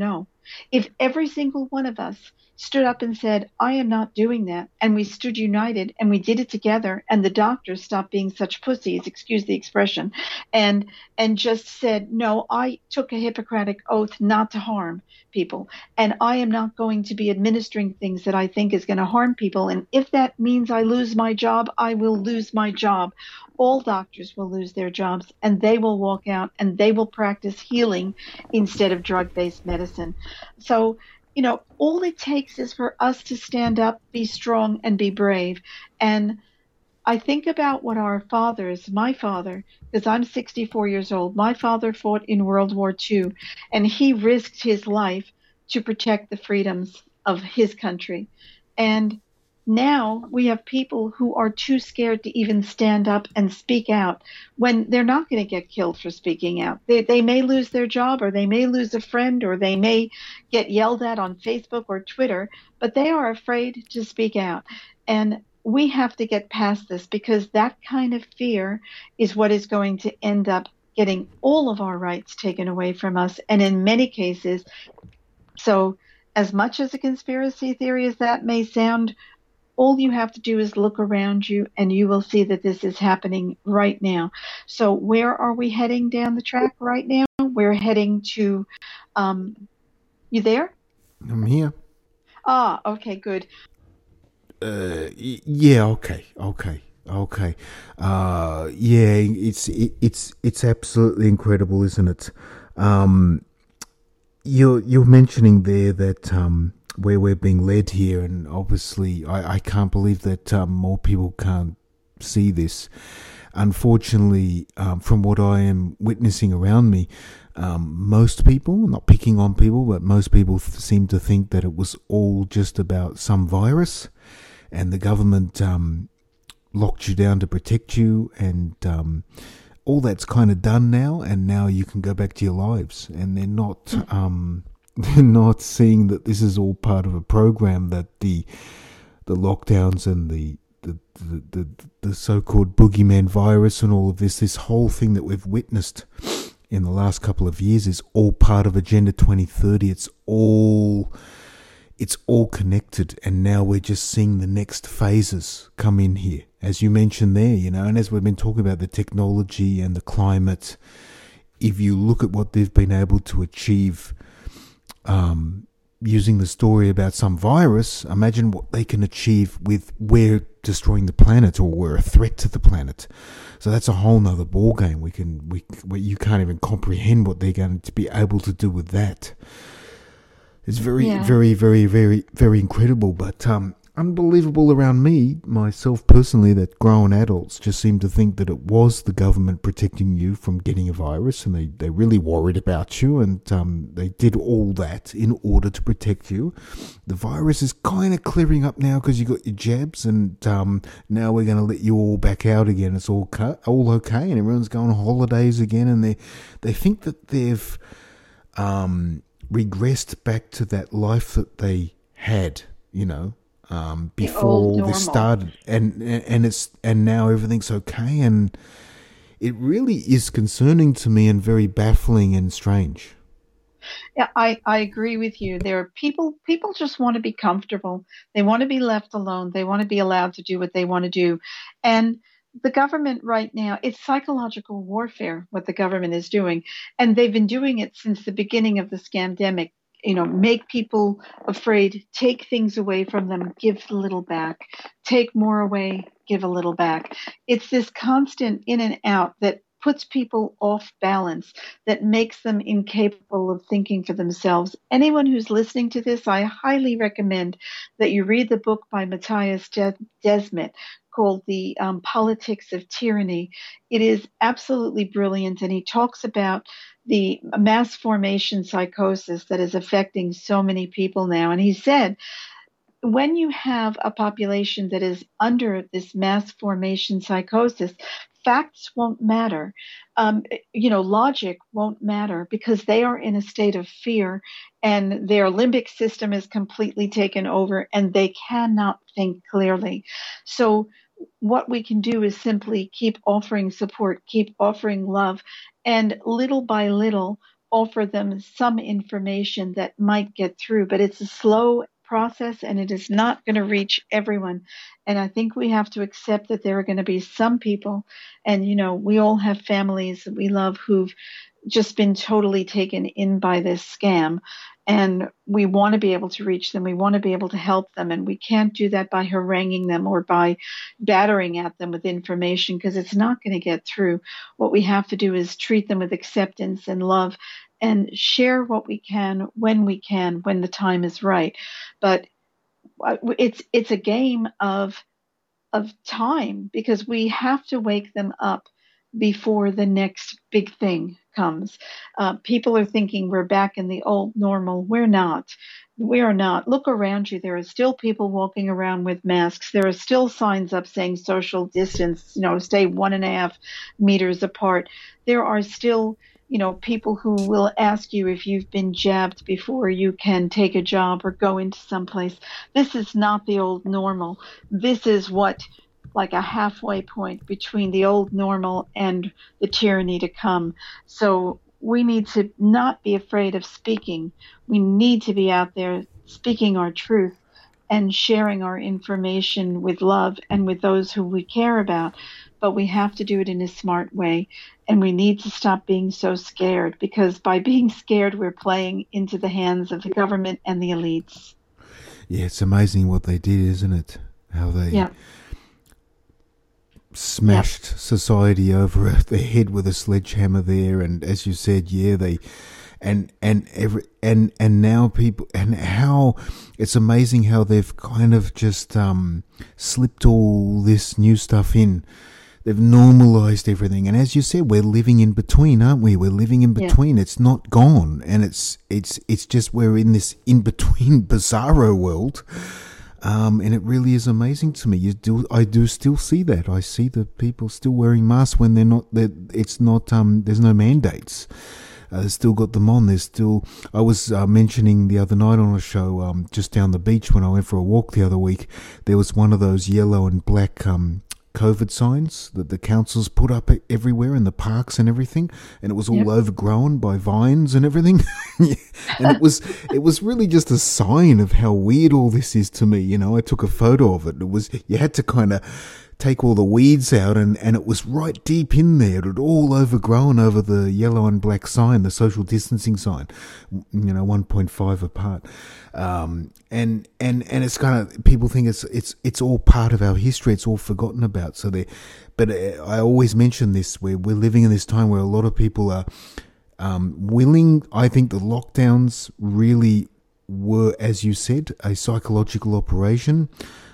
If every single one of us stood up and said, I am not doing that, and we stood united and we did it together, and the doctors stopped being such pussies, excuse the expression, and and just said, no, I took a Hippocratic oath not to harm people, and I am not going to be administering things that I think is going to harm people. And if that means I lose my job, I will lose my job. All doctors will lose their jobs, and they will walk out and they will practice healing instead of drug-based medicine. So, you know, all it takes is for us to stand up, be strong, and be brave. And I think about what our fathers, my father, because I'm sixty-four years old, my father fought in World War Two, and he risked his life to protect the freedoms of his country. And now we have people who are too scared to even stand up and speak out when they're not going to get killed for speaking out. They, they may lose their job, or they may lose a friend, or they may get yelled at on Facebook or Twitter, but they are afraid to speak out. And we have to get past this, because that kind of fear is what is going to end up getting all of our rights taken away from us. And in many cases, so as much as a conspiracy theory as that may sound, all you have to do is look around you and you will see that this is happening right now. So where are we heading down the track right now? We're heading to, um, you there? I'm here. Ah, okay, good. Uh, y- yeah, okay, okay, okay. Uh, yeah, it's it, it's it's absolutely incredible, isn't it? Um, you're you're mentioning there that um, where we're being led here, and obviously, I, I can't believe that um, more people can't see this. Unfortunately, um, from what I am witnessing around me, um, most people, not picking on people, but most people th- seem to think that it was all just about some virus, and the government um, locked you down to protect you, and um, all that's kind of done now, and now you can go back to your lives. And they're not um, they're not seeing that this is all part of a program, that the the lockdowns and the the the, the, the so-called boogeyman virus and all of this, this whole thing that we've witnessed in the last couple of years is all part of Agenda twenty thirty. It's all It's all connected, and now we're just seeing the next phases come in here, as you mentioned there, you know, and as we've been talking about the technology and the climate. If you look at what they've been able to achieve um, using the story about some virus, imagine what they can achieve with we're destroying the planet, or we're a threat to the planet. So that's a whole nother ball game. We can, we, we you can't even comprehend what they're going to be able to do with that. It's very, yeah. very, very, very, very incredible, but um, unbelievable around me, myself personally, that grown adults just seem to think that it was the government protecting you from getting a virus, and they, they really worried about you, and um, they did all that in order to protect you. The virus is kind of clearing up now because you got your jabs, and um, now we're going to let you all back out again. It's all co- all okay, and everyone's going on holidays again, and they they think that they've um. regressed back to that life that they had, you know, um, before all this started, and and it's and now everything's okay, and it really is concerning to me and very baffling and strange. Yeah, I, I agree with you. There are people people just want to be comfortable. They want to be left alone. They want to be allowed to do what they want to do. And the government right now, it's psychological warfare, what the government is doing. And they've been doing it since the beginning of the scamdemic. You know, make people afraid, take things away from them, give a little back, take more away, give a little back. It's this constant in and out that puts people off balance, that makes them incapable of thinking for themselves. Anyone who's listening to this, I highly recommend that you read the book by Matthias Desmet called The um, Politics of Tyranny. It is absolutely brilliant, and he talks about the mass formation psychosis that is affecting so many people now. And he said, when you have a population that is under this mass formation psychosis, facts won't matter. Um, you know, logic won't matter, because they are in a state of fear and their limbic system is completely taken over and they cannot think clearly. So what we can do is simply keep offering support, keep offering love, and little by little, offer them some information that might get through, but it's a slow process and it is not going to reach everyone. And I think we have to accept that there are going to be some people, and you know, we all have families that we love who've just been totally taken in by this scam. And we want to be able to reach them. We want to be able to help them. And we can't do that by haranguing them or by battering at them with information because it's not going to get through. What we have to do is treat them with acceptance and love and share what we can when we can, when the time is right. But it's it's a game of of time because we have to wake them up before the next big thing comes. Uh, people are thinking we're back in the old normal. We're not. We are not. Look around you. There are still people walking around with masks. There are still signs up saying social distance, you know, stay one and a half meters apart. There are still, you know, people who will ask you if you've been jabbed before you can take a job or go into someplace. This is not the old normal. This is what like a halfway point between the old normal and the tyranny to come. So we need to not be afraid of speaking. We need to be out there speaking our truth and sharing our information with love and with those who we care about. But we have to do it in a smart way. And we need to stop being so scared because by being scared, we're playing into the hands of the government and the elites. Yeah, it's amazing what they did, isn't it? How they... Yeah. smashed yep. society over their head with a sledgehammer there, and as you said, yeah, they and and every and and now people and how it's amazing how they've kind of just um slipped all this new stuff in. They've normalized everything, and as you said, we're living in between, aren't we? We're living in between. Yeah. It's not gone, and it's it's it's just we're in this in between bizarro world. Um, and it really is amazing to me. You do, I do still see that. I see the people still wearing masks when they're not. They're, it's not. Um, there's no mandates. Uh, they've still got them on. There's still. I was uh, mentioning the other night on a show, um, just down the beach when I went for a walk the other week. There was one of those yellow and black um, COVID signs that the councils put up everywhere in the parks and everything, and it was all yep. overgrown by vines and everything. And it was it was really just a sign of how weird all this is to me. You know, I took a photo of it. It was you had to kind of take all the weeds out, and, and it was right deep in there. It had all overgrown over the yellow and black sign, the social distancing sign, you know, one point five apart. Um, and, and, and it's kind of, people think it's, it's, it's all part of our history. It's all forgotten about. So they, but I always mention this, where we're living in this time where a lot of people are, um, willing. I think the lockdowns really were, as you said, a psychological operation.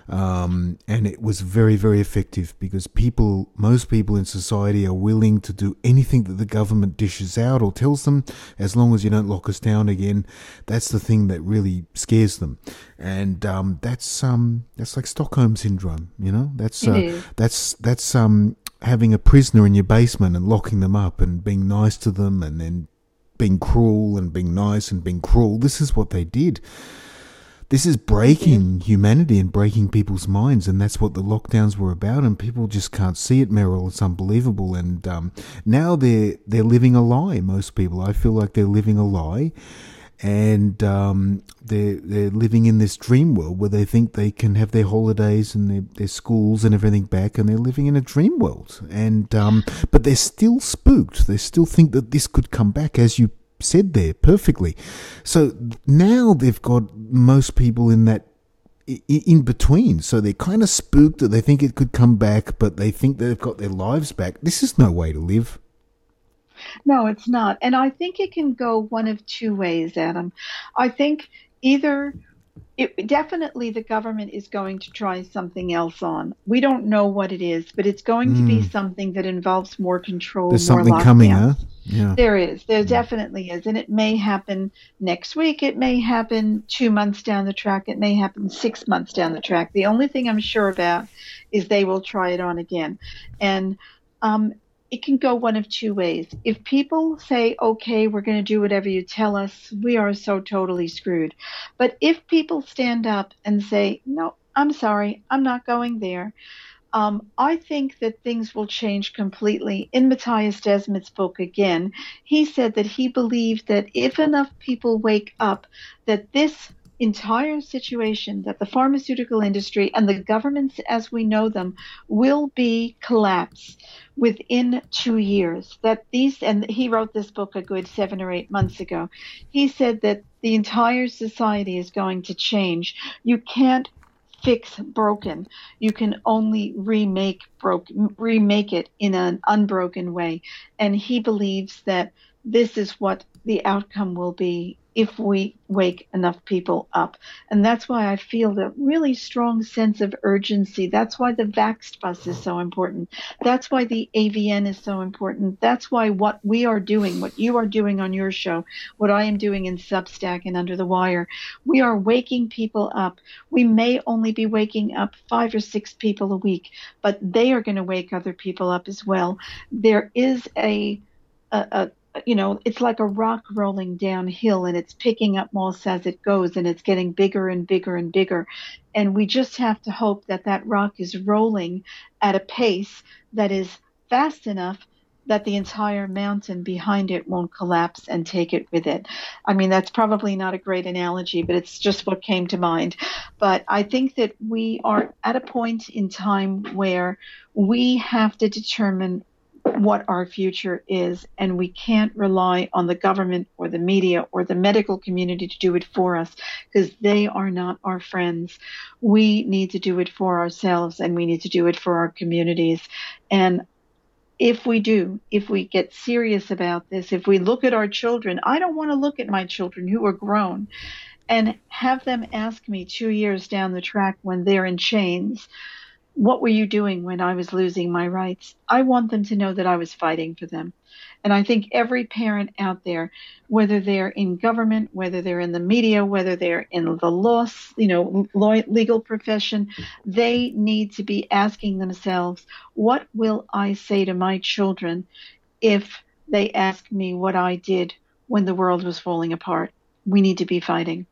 Um, and it was very, very effective because people, most people in society are willing to do anything that the government dishes out or tells them, as long as you don't lock us down again. That's the thing that really scares them. And, um, that's, um, that's like Stockholm syndrome, you know, that's, uh, that's, that's, um, having a prisoner in your basement and locking them up and being nice to them and then being cruel and being nice and being cruel. This is what they did. This is breaking humanity and breaking people's minds, and that's what the lockdowns were about. And people just can't see it, Meryl. It's unbelievable. And um, now they're they're living a lie. Most people, I feel like they're living a lie, and um, they're they're living in this dream world where they think they can have their holidays and their, their schools and everything back, and they're living in a dream world. And um, but they're still spooked. They still think that this could come back, as you said there perfectly. So now they've got most people in that in between, so they're kind of spooked that they think it could come back, but they think they've got their lives back. This is no way to live. No, it's not. And I think it can go one of two ways, Adam. I think either it, definitely the government is going to try something else on. We don't know what it is, but it's going mm. to be something that involves more control. There's more something lockdown. coming, huh? Yeah. There is. There yeah. definitely is. And it may happen next week. It may happen two months down the track. It may happen six months down the track. The only thing I'm sure about is they will try it on again. And um, it can go one of two ways. If people say, okay, we're going to do whatever you tell us, we are so totally screwed. But if people stand up and say, no, I'm sorry, I'm not going there, Um, I think that things will change completely. In Matthias Desmet's book again, he said that he believed that if enough people wake up, that this entire situation, that the pharmaceutical industry and the governments as we know them will be collapsed within two years. That these, and he wrote this book a good seven or eight months ago. He said that the entire society is going to change. You can't fix broken. You can only remake broke remake it in an unbroken way. And he believes that this is what the outcome will be if we wake enough people up. And that's why I feel the really strong sense of urgency. That's why the Vaxxed Bus is so important. That's why the A V N is so important. That's why what we are doing, what you are doing on your show, what I am doing in Substack and Under the Wire, we are waking people up. We may only be waking up five or six people a week, but they are going to wake other people up as well. There is a, a, a you know, it's like a rock rolling downhill and it's picking up moss as it goes and it's getting bigger and bigger and bigger. And we just have to hope that that rock is rolling at a pace that is fast enough that the entire mountain behind it won't collapse and take it with it. I mean, that's probably not a great analogy, but it's just what came to mind. But I think that we are at a point in time where we have to determine what our future is, and we can't rely on the government or the media or the medical community to do it for us, because they are not our friends. We need to do it for ourselves, and we need to do it for our communities. And if we do, if we get serious about this, if we look at our children, I don't want to look at my children who are grown and have them ask me two years down the track when they're in chains, what were you doing when I was losing my rights? I want them to know that I was fighting for them. And I think every parent out there, whether they're in government, whether they're in the media, whether they're in the law, you know, law, legal profession, they need to be asking themselves, what will I say to my children if they ask me what I did when the world was falling apart? We need to be fighting.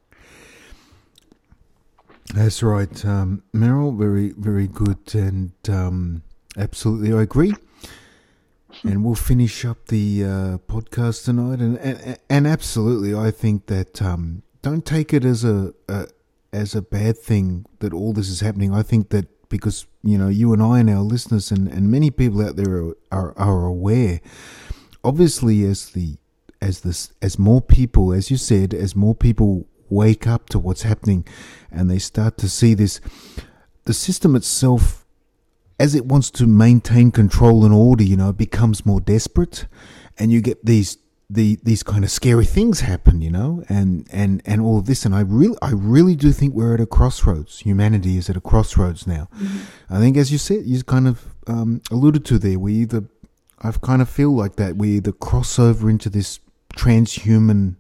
That's right, um, Meryl. Very, very good, and um, absolutely, I agree. And we'll finish up the uh, podcast tonight, and, and and absolutely, I think that um, don't take it as a, a as a bad thing that all this is happening. I think that because you know you and I and our listeners and, and many people out there are, are are aware. Obviously, as the as this as more people, as you said, as more people wake up to what's happening and they start to see this, the system itself, as it wants to maintain control and order, you know, it becomes more desperate, and you get these the these kind of scary things happen, you know, and and and all of this. And I really I really do think we're at a crossroads. Humanity is at a crossroads now. Mm-hmm. I think, as you said, you kind of um, alluded to there, we either I kind of feel like that we either cross over into this transhuman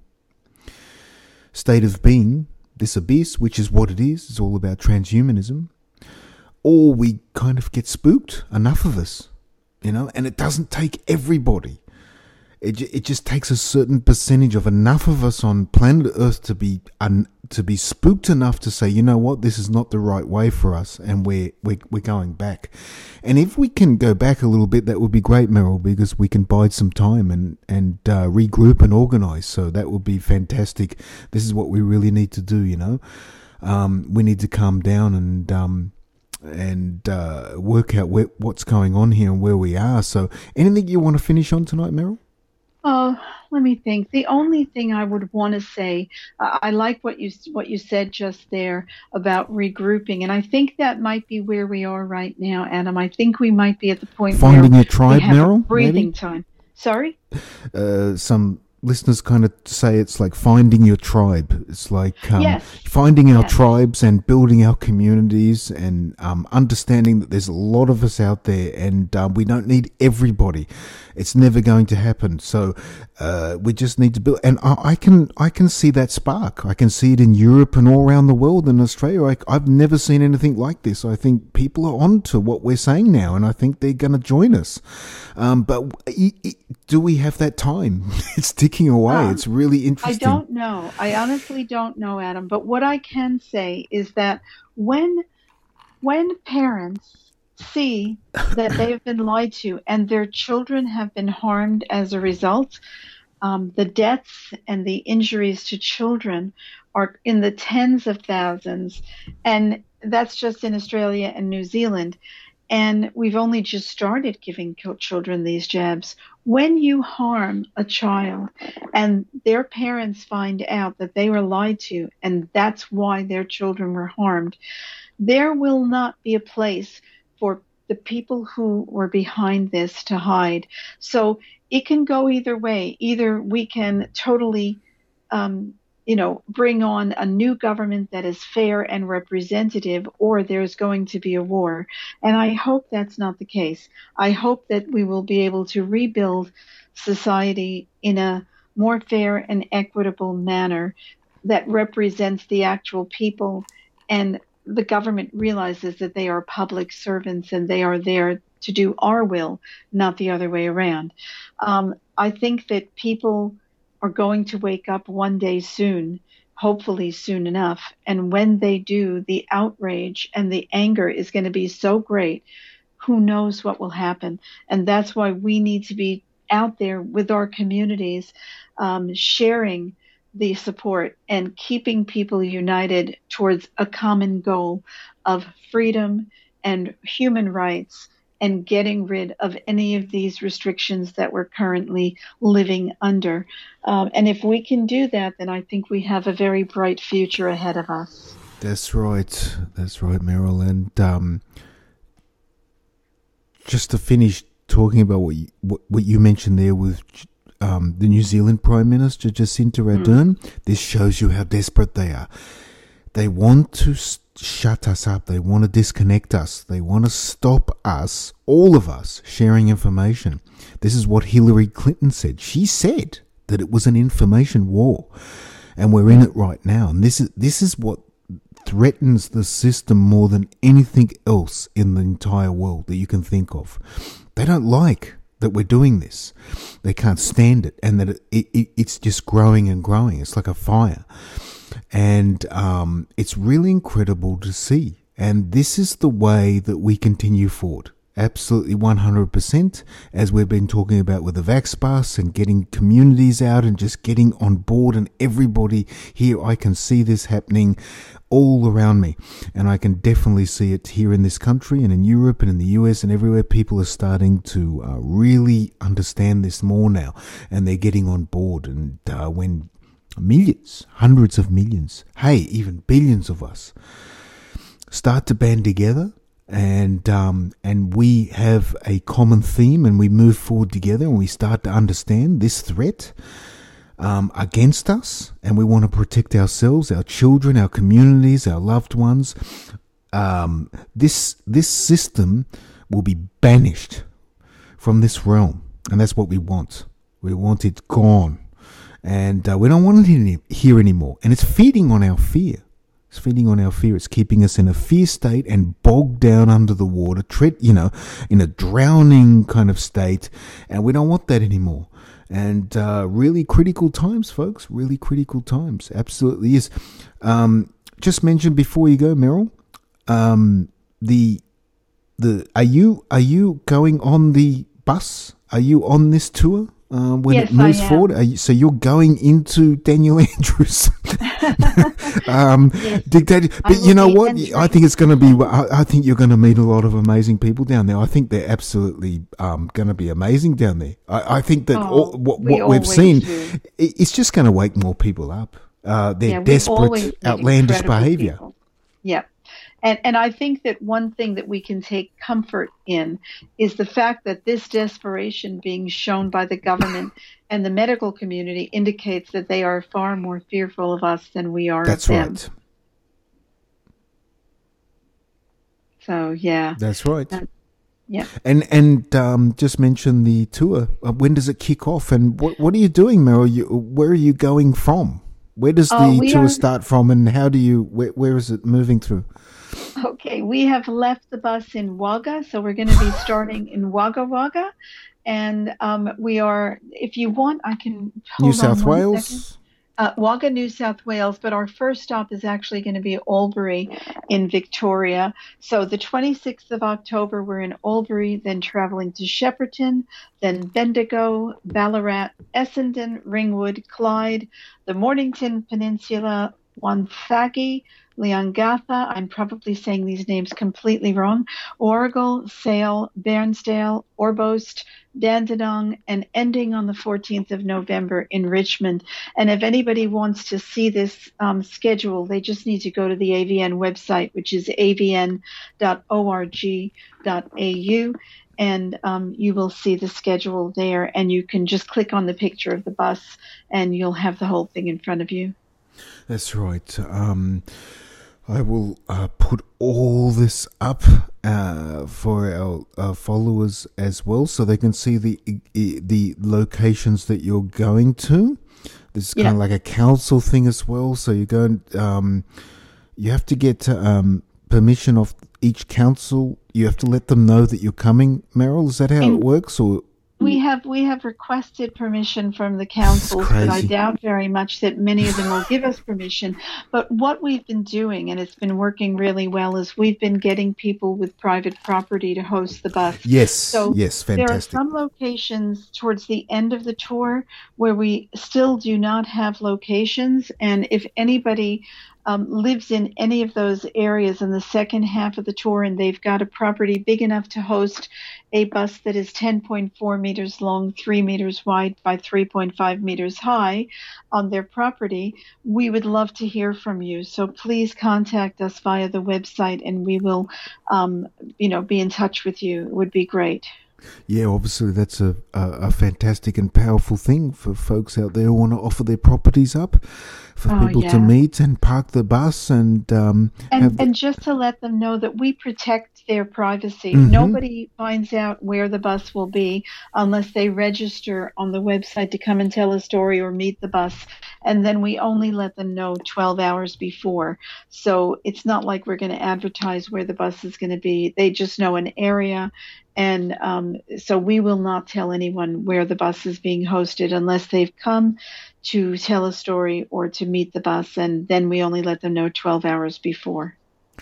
state of being, this abyss, which is what it is. It's all about transhumanism. Or we kind of get spooked, enough of us, you know, and it doesn't take everybody. It it just takes a certain percentage of enough of us on planet Earth to be un, to be spooked enough to say, you know what, this is not the right way for us, and we're we're we're going back. And if we can go back a little bit, that would be great, Meryl, because we can bide some time and and uh, regroup and organize. So that would be fantastic. This is what we really need to do, you know. Um, we need to calm down and um, and uh, work out where, what's going on here and where we are. So, anything you want to finish on tonight, Meryl? Oh, let me think. The only thing I would want to say, uh, I like what you what you said just there about regrouping, and I think that might be where we are right now, Adam. I think we might be at the point finding where a tribe, we have Meryl, breathing maybe? time. Sorry? Uh, some listeners kind of say it's like finding your tribe. It's like um, yes. finding our yes. tribes and building our communities, and um, understanding that there's a lot of us out there, and uh, we don't need everybody. It's never going to happen. So uh, we just need to build. And I, I can I can see that spark. I can see it in Europe and all around the world. In Australia, I, I've never seen anything like this. I think people are on to what we're saying now, and I think they're going to join us. Um, but do we have that time? It's ticking away. Um, it's really interesting. I don't know. I honestly don't know, Adam. But what I can say is that when when parents see that they've been lied to and their children have been harmed as a result. Um, the deaths and the injuries to children are in the tens of thousands, and that's just in Australia and New Zealand. And we've only just started giving children these jabs. When you harm a child and their parents find out that they were lied to and that's why their children were harmed, there will not be a place for the people who were behind this to hide. So it can go either way. Either we can totally, um, you know, bring on a new government that is fair and representative, or there's going to be a war. And I hope that's not the case. I hope that we will be able to rebuild society in a more fair and equitable manner that represents the actual people, and the government realizes that they are public servants and they are there to do our will, not the other way around. Um, I think that people are going to wake up one day soon, hopefully soon enough. And when they do, the outrage and the anger is going to be so great, who knows what will happen. And that's why we need to be out there with our communities, um, sharing the support and keeping people united towards a common goal of freedom and human rights, and getting rid of any of these restrictions that we're currently living under. Um, and if we can do that, then I think we have a very bright future ahead of us. That's right. That's right, Meryl. And um, just to finish talking about what you, what, what you mentioned there with um, the New Zealand Prime Minister, Jacinda Ardern, mm. this shows you how desperate they are. They want to st- shut us up. They want to disconnect us. They want to stop us, all of us, sharing information. This is what Hillary Clinton said. She said that it was an information war, and we're in it right now. And this is this is what threatens the system more than anything else in the entire world that you can think of. They don't like that we're doing this. They can't stand it, and that it, it, it's just growing and growing. It's like a fire. And um, it's really incredible to see. And this is the way that we continue forward. Absolutely one hundred percent, as we've been talking about with the VaxPass and getting communities out and just getting on board, and everybody here, I can see this happening all around me. And I can definitely see it here in this country and in Europe and in the U S and everywhere. People are starting to uh, really understand this more now, and they're getting on board. And uh, when millions, hundreds of millions, hey, even billions of us start to band together, and um, and we have a common theme, and we move forward together, and we start to understand this threat um, against us, and we want to protect ourselves, our children, our communities, our loved ones. Um, this this system will be banished from this realm, and that's what we want. We want it gone. And uh, we don't want it any, here anymore. And it's feeding on our fear. It's feeding on our fear. It's keeping us in a fear state and bogged down under the water, tread, you know, in a drowning kind of state. And we don't want that anymore. And uh, really critical times, folks. Really critical times. Absolutely is. Um, just mention before you go, Meryl, um, the the are you are you going on the bus? Are you on this tour? Uh, when yes, it moves forward, are you, so you're going into Daniel Andrews, um, yes. dictator. But you know what? Entering. I think it's going to be. I, I think you're going to meet a lot of amazing people down there. I think they're absolutely um, going to be amazing down there. I, I think that oh, all, what, we what we've seen, do. it's just going to wake more people up. Uh, their yeah, desperate, outlandish behaviour. Yeah. And, and I think that one thing that we can take comfort in is the fact that this desperation being shown by the government and the medical community indicates that they are far more fearful of us than we are That's of them. Right. So, yeah. That's right. Uh, yeah. And and um, just mention the tour. Uh, when does it kick off? And what what are you doing, Meryl? You, where are you going from? Where does the uh, tour are... start from? And how do you? Where, where is it moving through? Okay, we have left the bus in Wagga, so we're going to be starting in Wagga Wagga, and um, we are. If you want, I can. Hold New South on Wales. Uh, Wagga, New South Wales, but our first stop is actually going to be Albury in Victoria. So the twenty-sixth of October, we're in Albury, then traveling to Shepparton, then Bendigo, Ballarat, Essendon, Ringwood, Clyde, the Mornington Peninsula, Wonthaggi, Leongatha, I'm probably saying these names completely wrong, Warragul, Sale, Bairnsdale, Orbost, Dandenong, and ending on the fourteenth of November in Richmond. And if anybody wants to see this um, schedule, they just need to go to the A V N website, which is a v n dot org dot a u. And um, you will see the schedule there, and you can just click on the picture of the bus, and you'll have the whole thing in front of you. That's right. Um, I will uh, put all this up uh, for our uh, followers as well, so they can see the the locations that you're going to. This is kind yeah. of like a council thing as well. So you go, and, um, you have to get um, permission of each council. You have to let them know that you're coming. Meryl, is that how and- it works, or? We have we have requested permission from the councils, but I doubt very much that many of them will give us permission. But what we've been doing, and it's been working really well, is we've been getting people with private property to host the bus. Yes, so yes, fantastic. There are some locations towards the end of the tour where we still do not have locations, and if anybody Um, lives in any of those areas in the second half of the tour, and they've got a property big enough to host a bus that is ten point four meters long, three meters wide by three point five meters high on their property, we would love to hear from you. So please contact us via the website, and we will, um, you know, be in touch with you. It would be great. Yeah, obviously that's a, a, a fantastic and powerful thing for folks out there who want to offer their properties up for oh, people yeah. to meet and park the bus and um, and, have the- and just to let them know that we protect their privacy. Mm-hmm. Nobody finds out where the bus will be unless they register on the website to come and tell a story or meet the bus, and then we only let them know twelve hours before. So it's not like we're going to advertise where the bus is going to be. They just know an area. And um, so we will not tell anyone where the bus is being hosted unless they've come to tell a story or to meet the bus, and then we only let them know twelve hours before.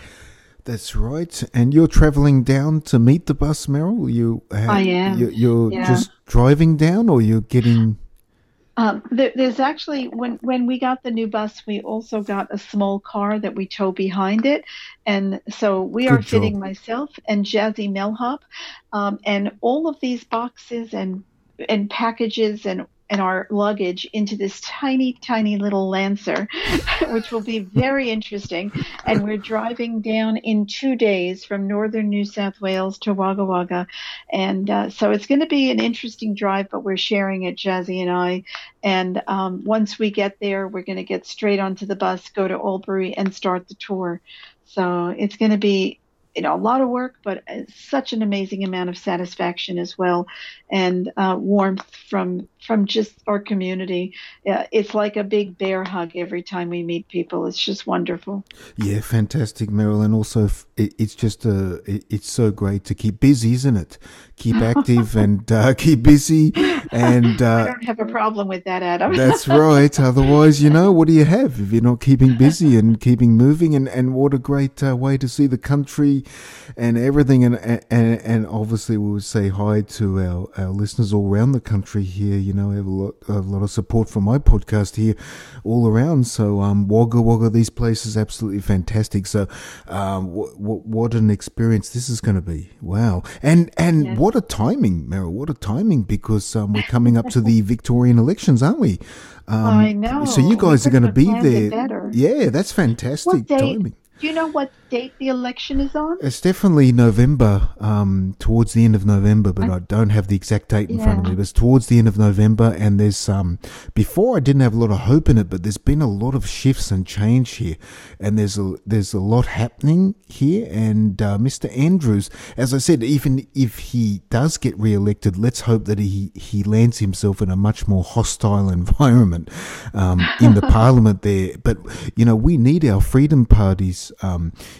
That's right. And you're travelling down to meet the bus, Meryl? You have, I am. You, you're yeah. just driving down, or you're getting... Um, there, there's actually, when, when we got the new bus, we also got a small car that we tow behind it. And so we Good are job. fitting myself and Jazzy Melhop. Um, and all of these boxes and and packages and and our luggage into this tiny, tiny little Lancer, which will be very interesting. And we're driving down in two days from northern New South Wales to Wagga Wagga. And uh, so it's going to be an interesting drive, but we're sharing it, Jazzy and I. And um, once we get there, we're going to get straight onto the bus, go to Albury, and start the tour. So it's going to be, you know, a lot of work, but such an amazing amount of satisfaction as well, and uh, warmth from from just our community. Uh, it's like a big bear hug every time we meet people. It's just wonderful. Yeah, fantastic, Meryl. And also, it, it's just a, it, it's so great to keep busy, isn't it? Keep active and uh, keep busy. And uh, I don't have a problem with that, Adam. That's right. Otherwise, you know, what do you have if you're not keeping busy and keeping moving? And, and what a great uh, way to see the country and everything. And, and and obviously, we would say hi to our, our listeners all around the country here. You know, we have a lot, a lot of support from my podcast here all around. So, um, Wagga Wagga, these places, absolutely fantastic. So, um, w- w- what an experience this is going to be. Wow. And, and yes. What a timing, Meryl, what a timing, because um, we're coming up to the Victorian elections, aren't we? Um, I know. So you guys we are going to be there. Better. Yeah, that's fantastic what date, timing. Do you know what date the election is on? It's definitely November, um, towards the end of November, but I, I don't have the exact date in yeah. front of me. But it's towards the end of November, and there's um before I didn't have a lot of hope in it, but there's been a lot of shifts and change here, and there's a there's a lot happening here. And uh, Mister Andrews, as I said, even if he does get re-elected, let's hope that he he lands himself in a much more hostile environment um, in the Parliament there. But you know, we need our freedom parties Um,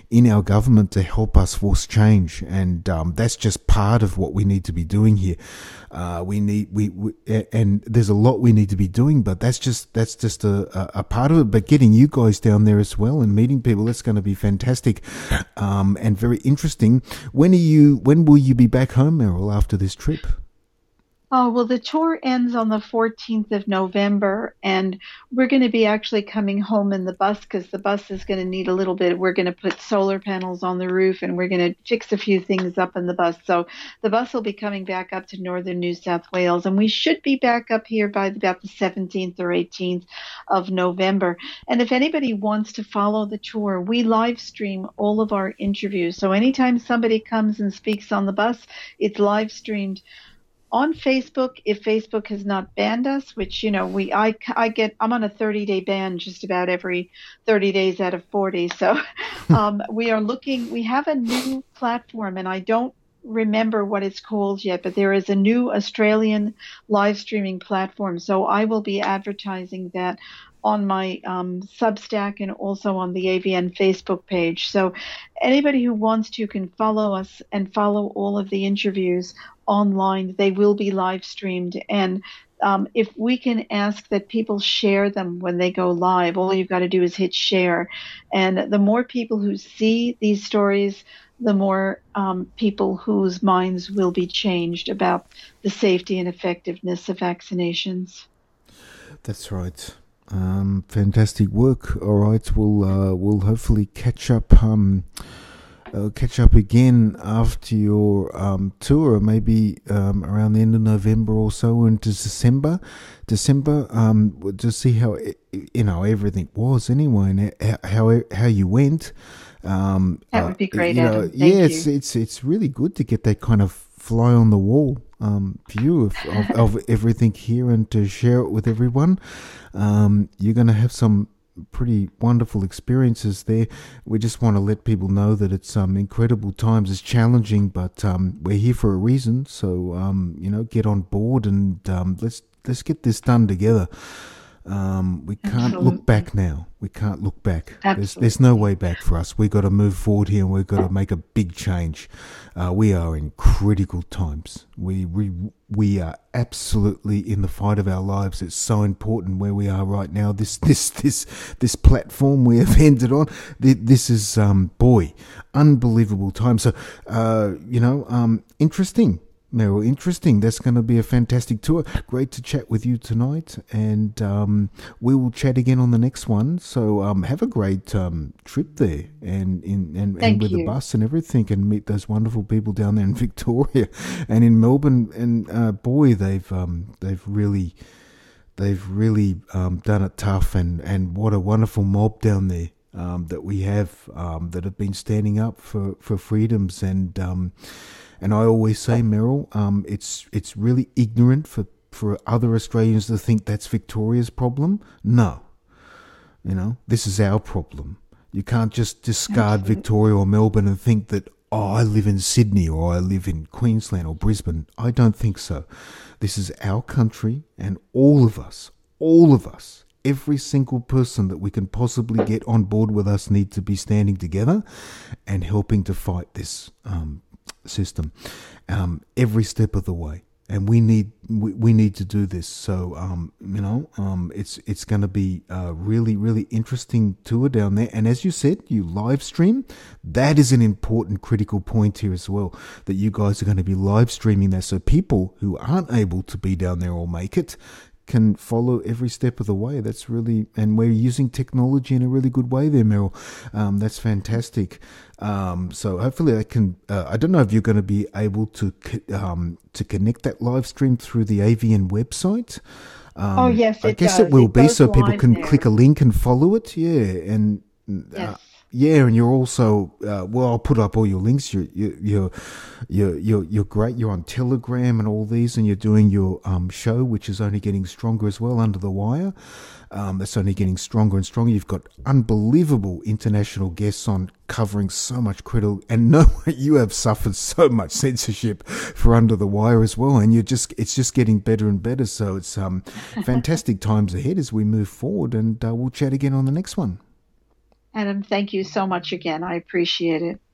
in our government to help us force change, and um, that's just part of what we need to be doing here. Uh, we need we, we and there's a lot we need to be doing, but that's just that's just a, a part of it. But getting you guys down there as well and meeting people, that's going to be fantastic um, and very interesting. When are you? When will you be back home, Meryl, after this trip? Oh, well, the tour ends on the fourteenth of November, and we're going to be actually coming home in the bus because the bus is going to need a little bit. We're going to put solar panels on the roof, and we're going to fix a few things up in the bus. So the bus will be coming back up to northern New South Wales, and we should be back up here by about the seventeenth or eighteenth of November. And if anybody wants to follow the tour, we live stream all of our interviews. So anytime somebody comes and speaks on the bus, it's live streamed on Facebook, if Facebook has not banned us, which, you know, we, I, I get, I'm on a thirty day ban just about every thirty days out of forty. So um, we are looking, we have a new platform, and I don't remember what it's called yet, but there is a new Australian live streaming platform. So I will be advertising that on my um, Substack and also on the A V N Facebook page. So anybody who wants to can follow us and follow all of the interviews online. They will be live streamed. And um, if we can ask that people share them when they go live, all you've got to do is hit share. And the more people who see these stories, the more um, people whose minds will be changed about the safety and effectiveness of vaccinations. That's right. Um, fantastic work. All right, we'll uh, we'll hopefully catch up um, uh, catch up again after your um, tour, maybe um, around the end of November or so into December. December, um, to see how you know everything was anyway, and how how you went. Um, that would be great. Uh, you know, Adam. Thank yeah, you. it's it's it's really good to get that kind of fly on the wall um, view of, of, of everything here and to share it with everyone. Um, you're going to have some pretty wonderful experiences there. We just want to let people know that it's um, incredible times. It's challenging, but um, we're here for a reason. So um, you know, get on board and um, let's let's get this done together. Um, we can't Absolutely. look back now. We can't look back. Absolutely. There's, there's no way back for us. We've got to move forward here and we've got to make a big change. Uh, we are in critical times. We, we, we are absolutely in the fight of our lives. It's so important where we are right now. This, this, this, this platform we have ended on, this is, um, boy, unbelievable time. So, uh, you know, um, interesting. Meryl, interesting. That's going to be a fantastic tour. Great to chat with you tonight, and um, we will chat again on the next one. So um, have a great um, trip there, and in and, and with you. the bus and everything, and meet those wonderful people down there in Victoria and in Melbourne. And uh, boy, they've um, they've really they've really um, done it tough, and, and what a wonderful mob down there. Um, that we have um, that have been standing up for, for freedoms, and um, and I always say, Meryl, um, it's it's really ignorant for, for other Australians to think that's Victoria's problem. No, you know, this is our problem. You can't just discard Absolutely. Victoria or Melbourne and think that, oh, I live in Sydney or I live in Queensland or Brisbane. I don't think so. This is our country, and all of us, all of us, every single person that we can possibly get on board with us need to be standing together and helping to fight this um, system um, every step of the way. And we need we, we need to do this. So um, you know, um, it's it's going to be a really really interesting tour down there. And as you said, you live stream. That is an important critical point here as well. That you guys are going to be live streaming that, so people who aren't able to be down there or make it can follow every step of the way. That's really, and we're using technology in a really good way there, Meryl. Um, that's fantastic. Um, so hopefully I can, uh, I don't know if you're going to be able to um, to connect that live stream through the A V N website. Um, Oh, yes, I it guess does. it will It be goes so people live can there. click a link and follow it. Yeah, and uh, Yes. yeah, and you're also uh, well. I'll put up all your links. You're you're you're you're you're, you're great. You're on Telegram and all these, and you're doing your um, show, which is only getting stronger as well. Under the Wire, um, that's only getting stronger and stronger. You've got unbelievable international guests on, covering so much critical. And no, you have suffered so much censorship for Under the Wire as well, and you're just it's just getting better and better. So it's um fantastic times ahead as we move forward, and uh, we'll chat again on the next one. Adam, thank you so much again. I appreciate it.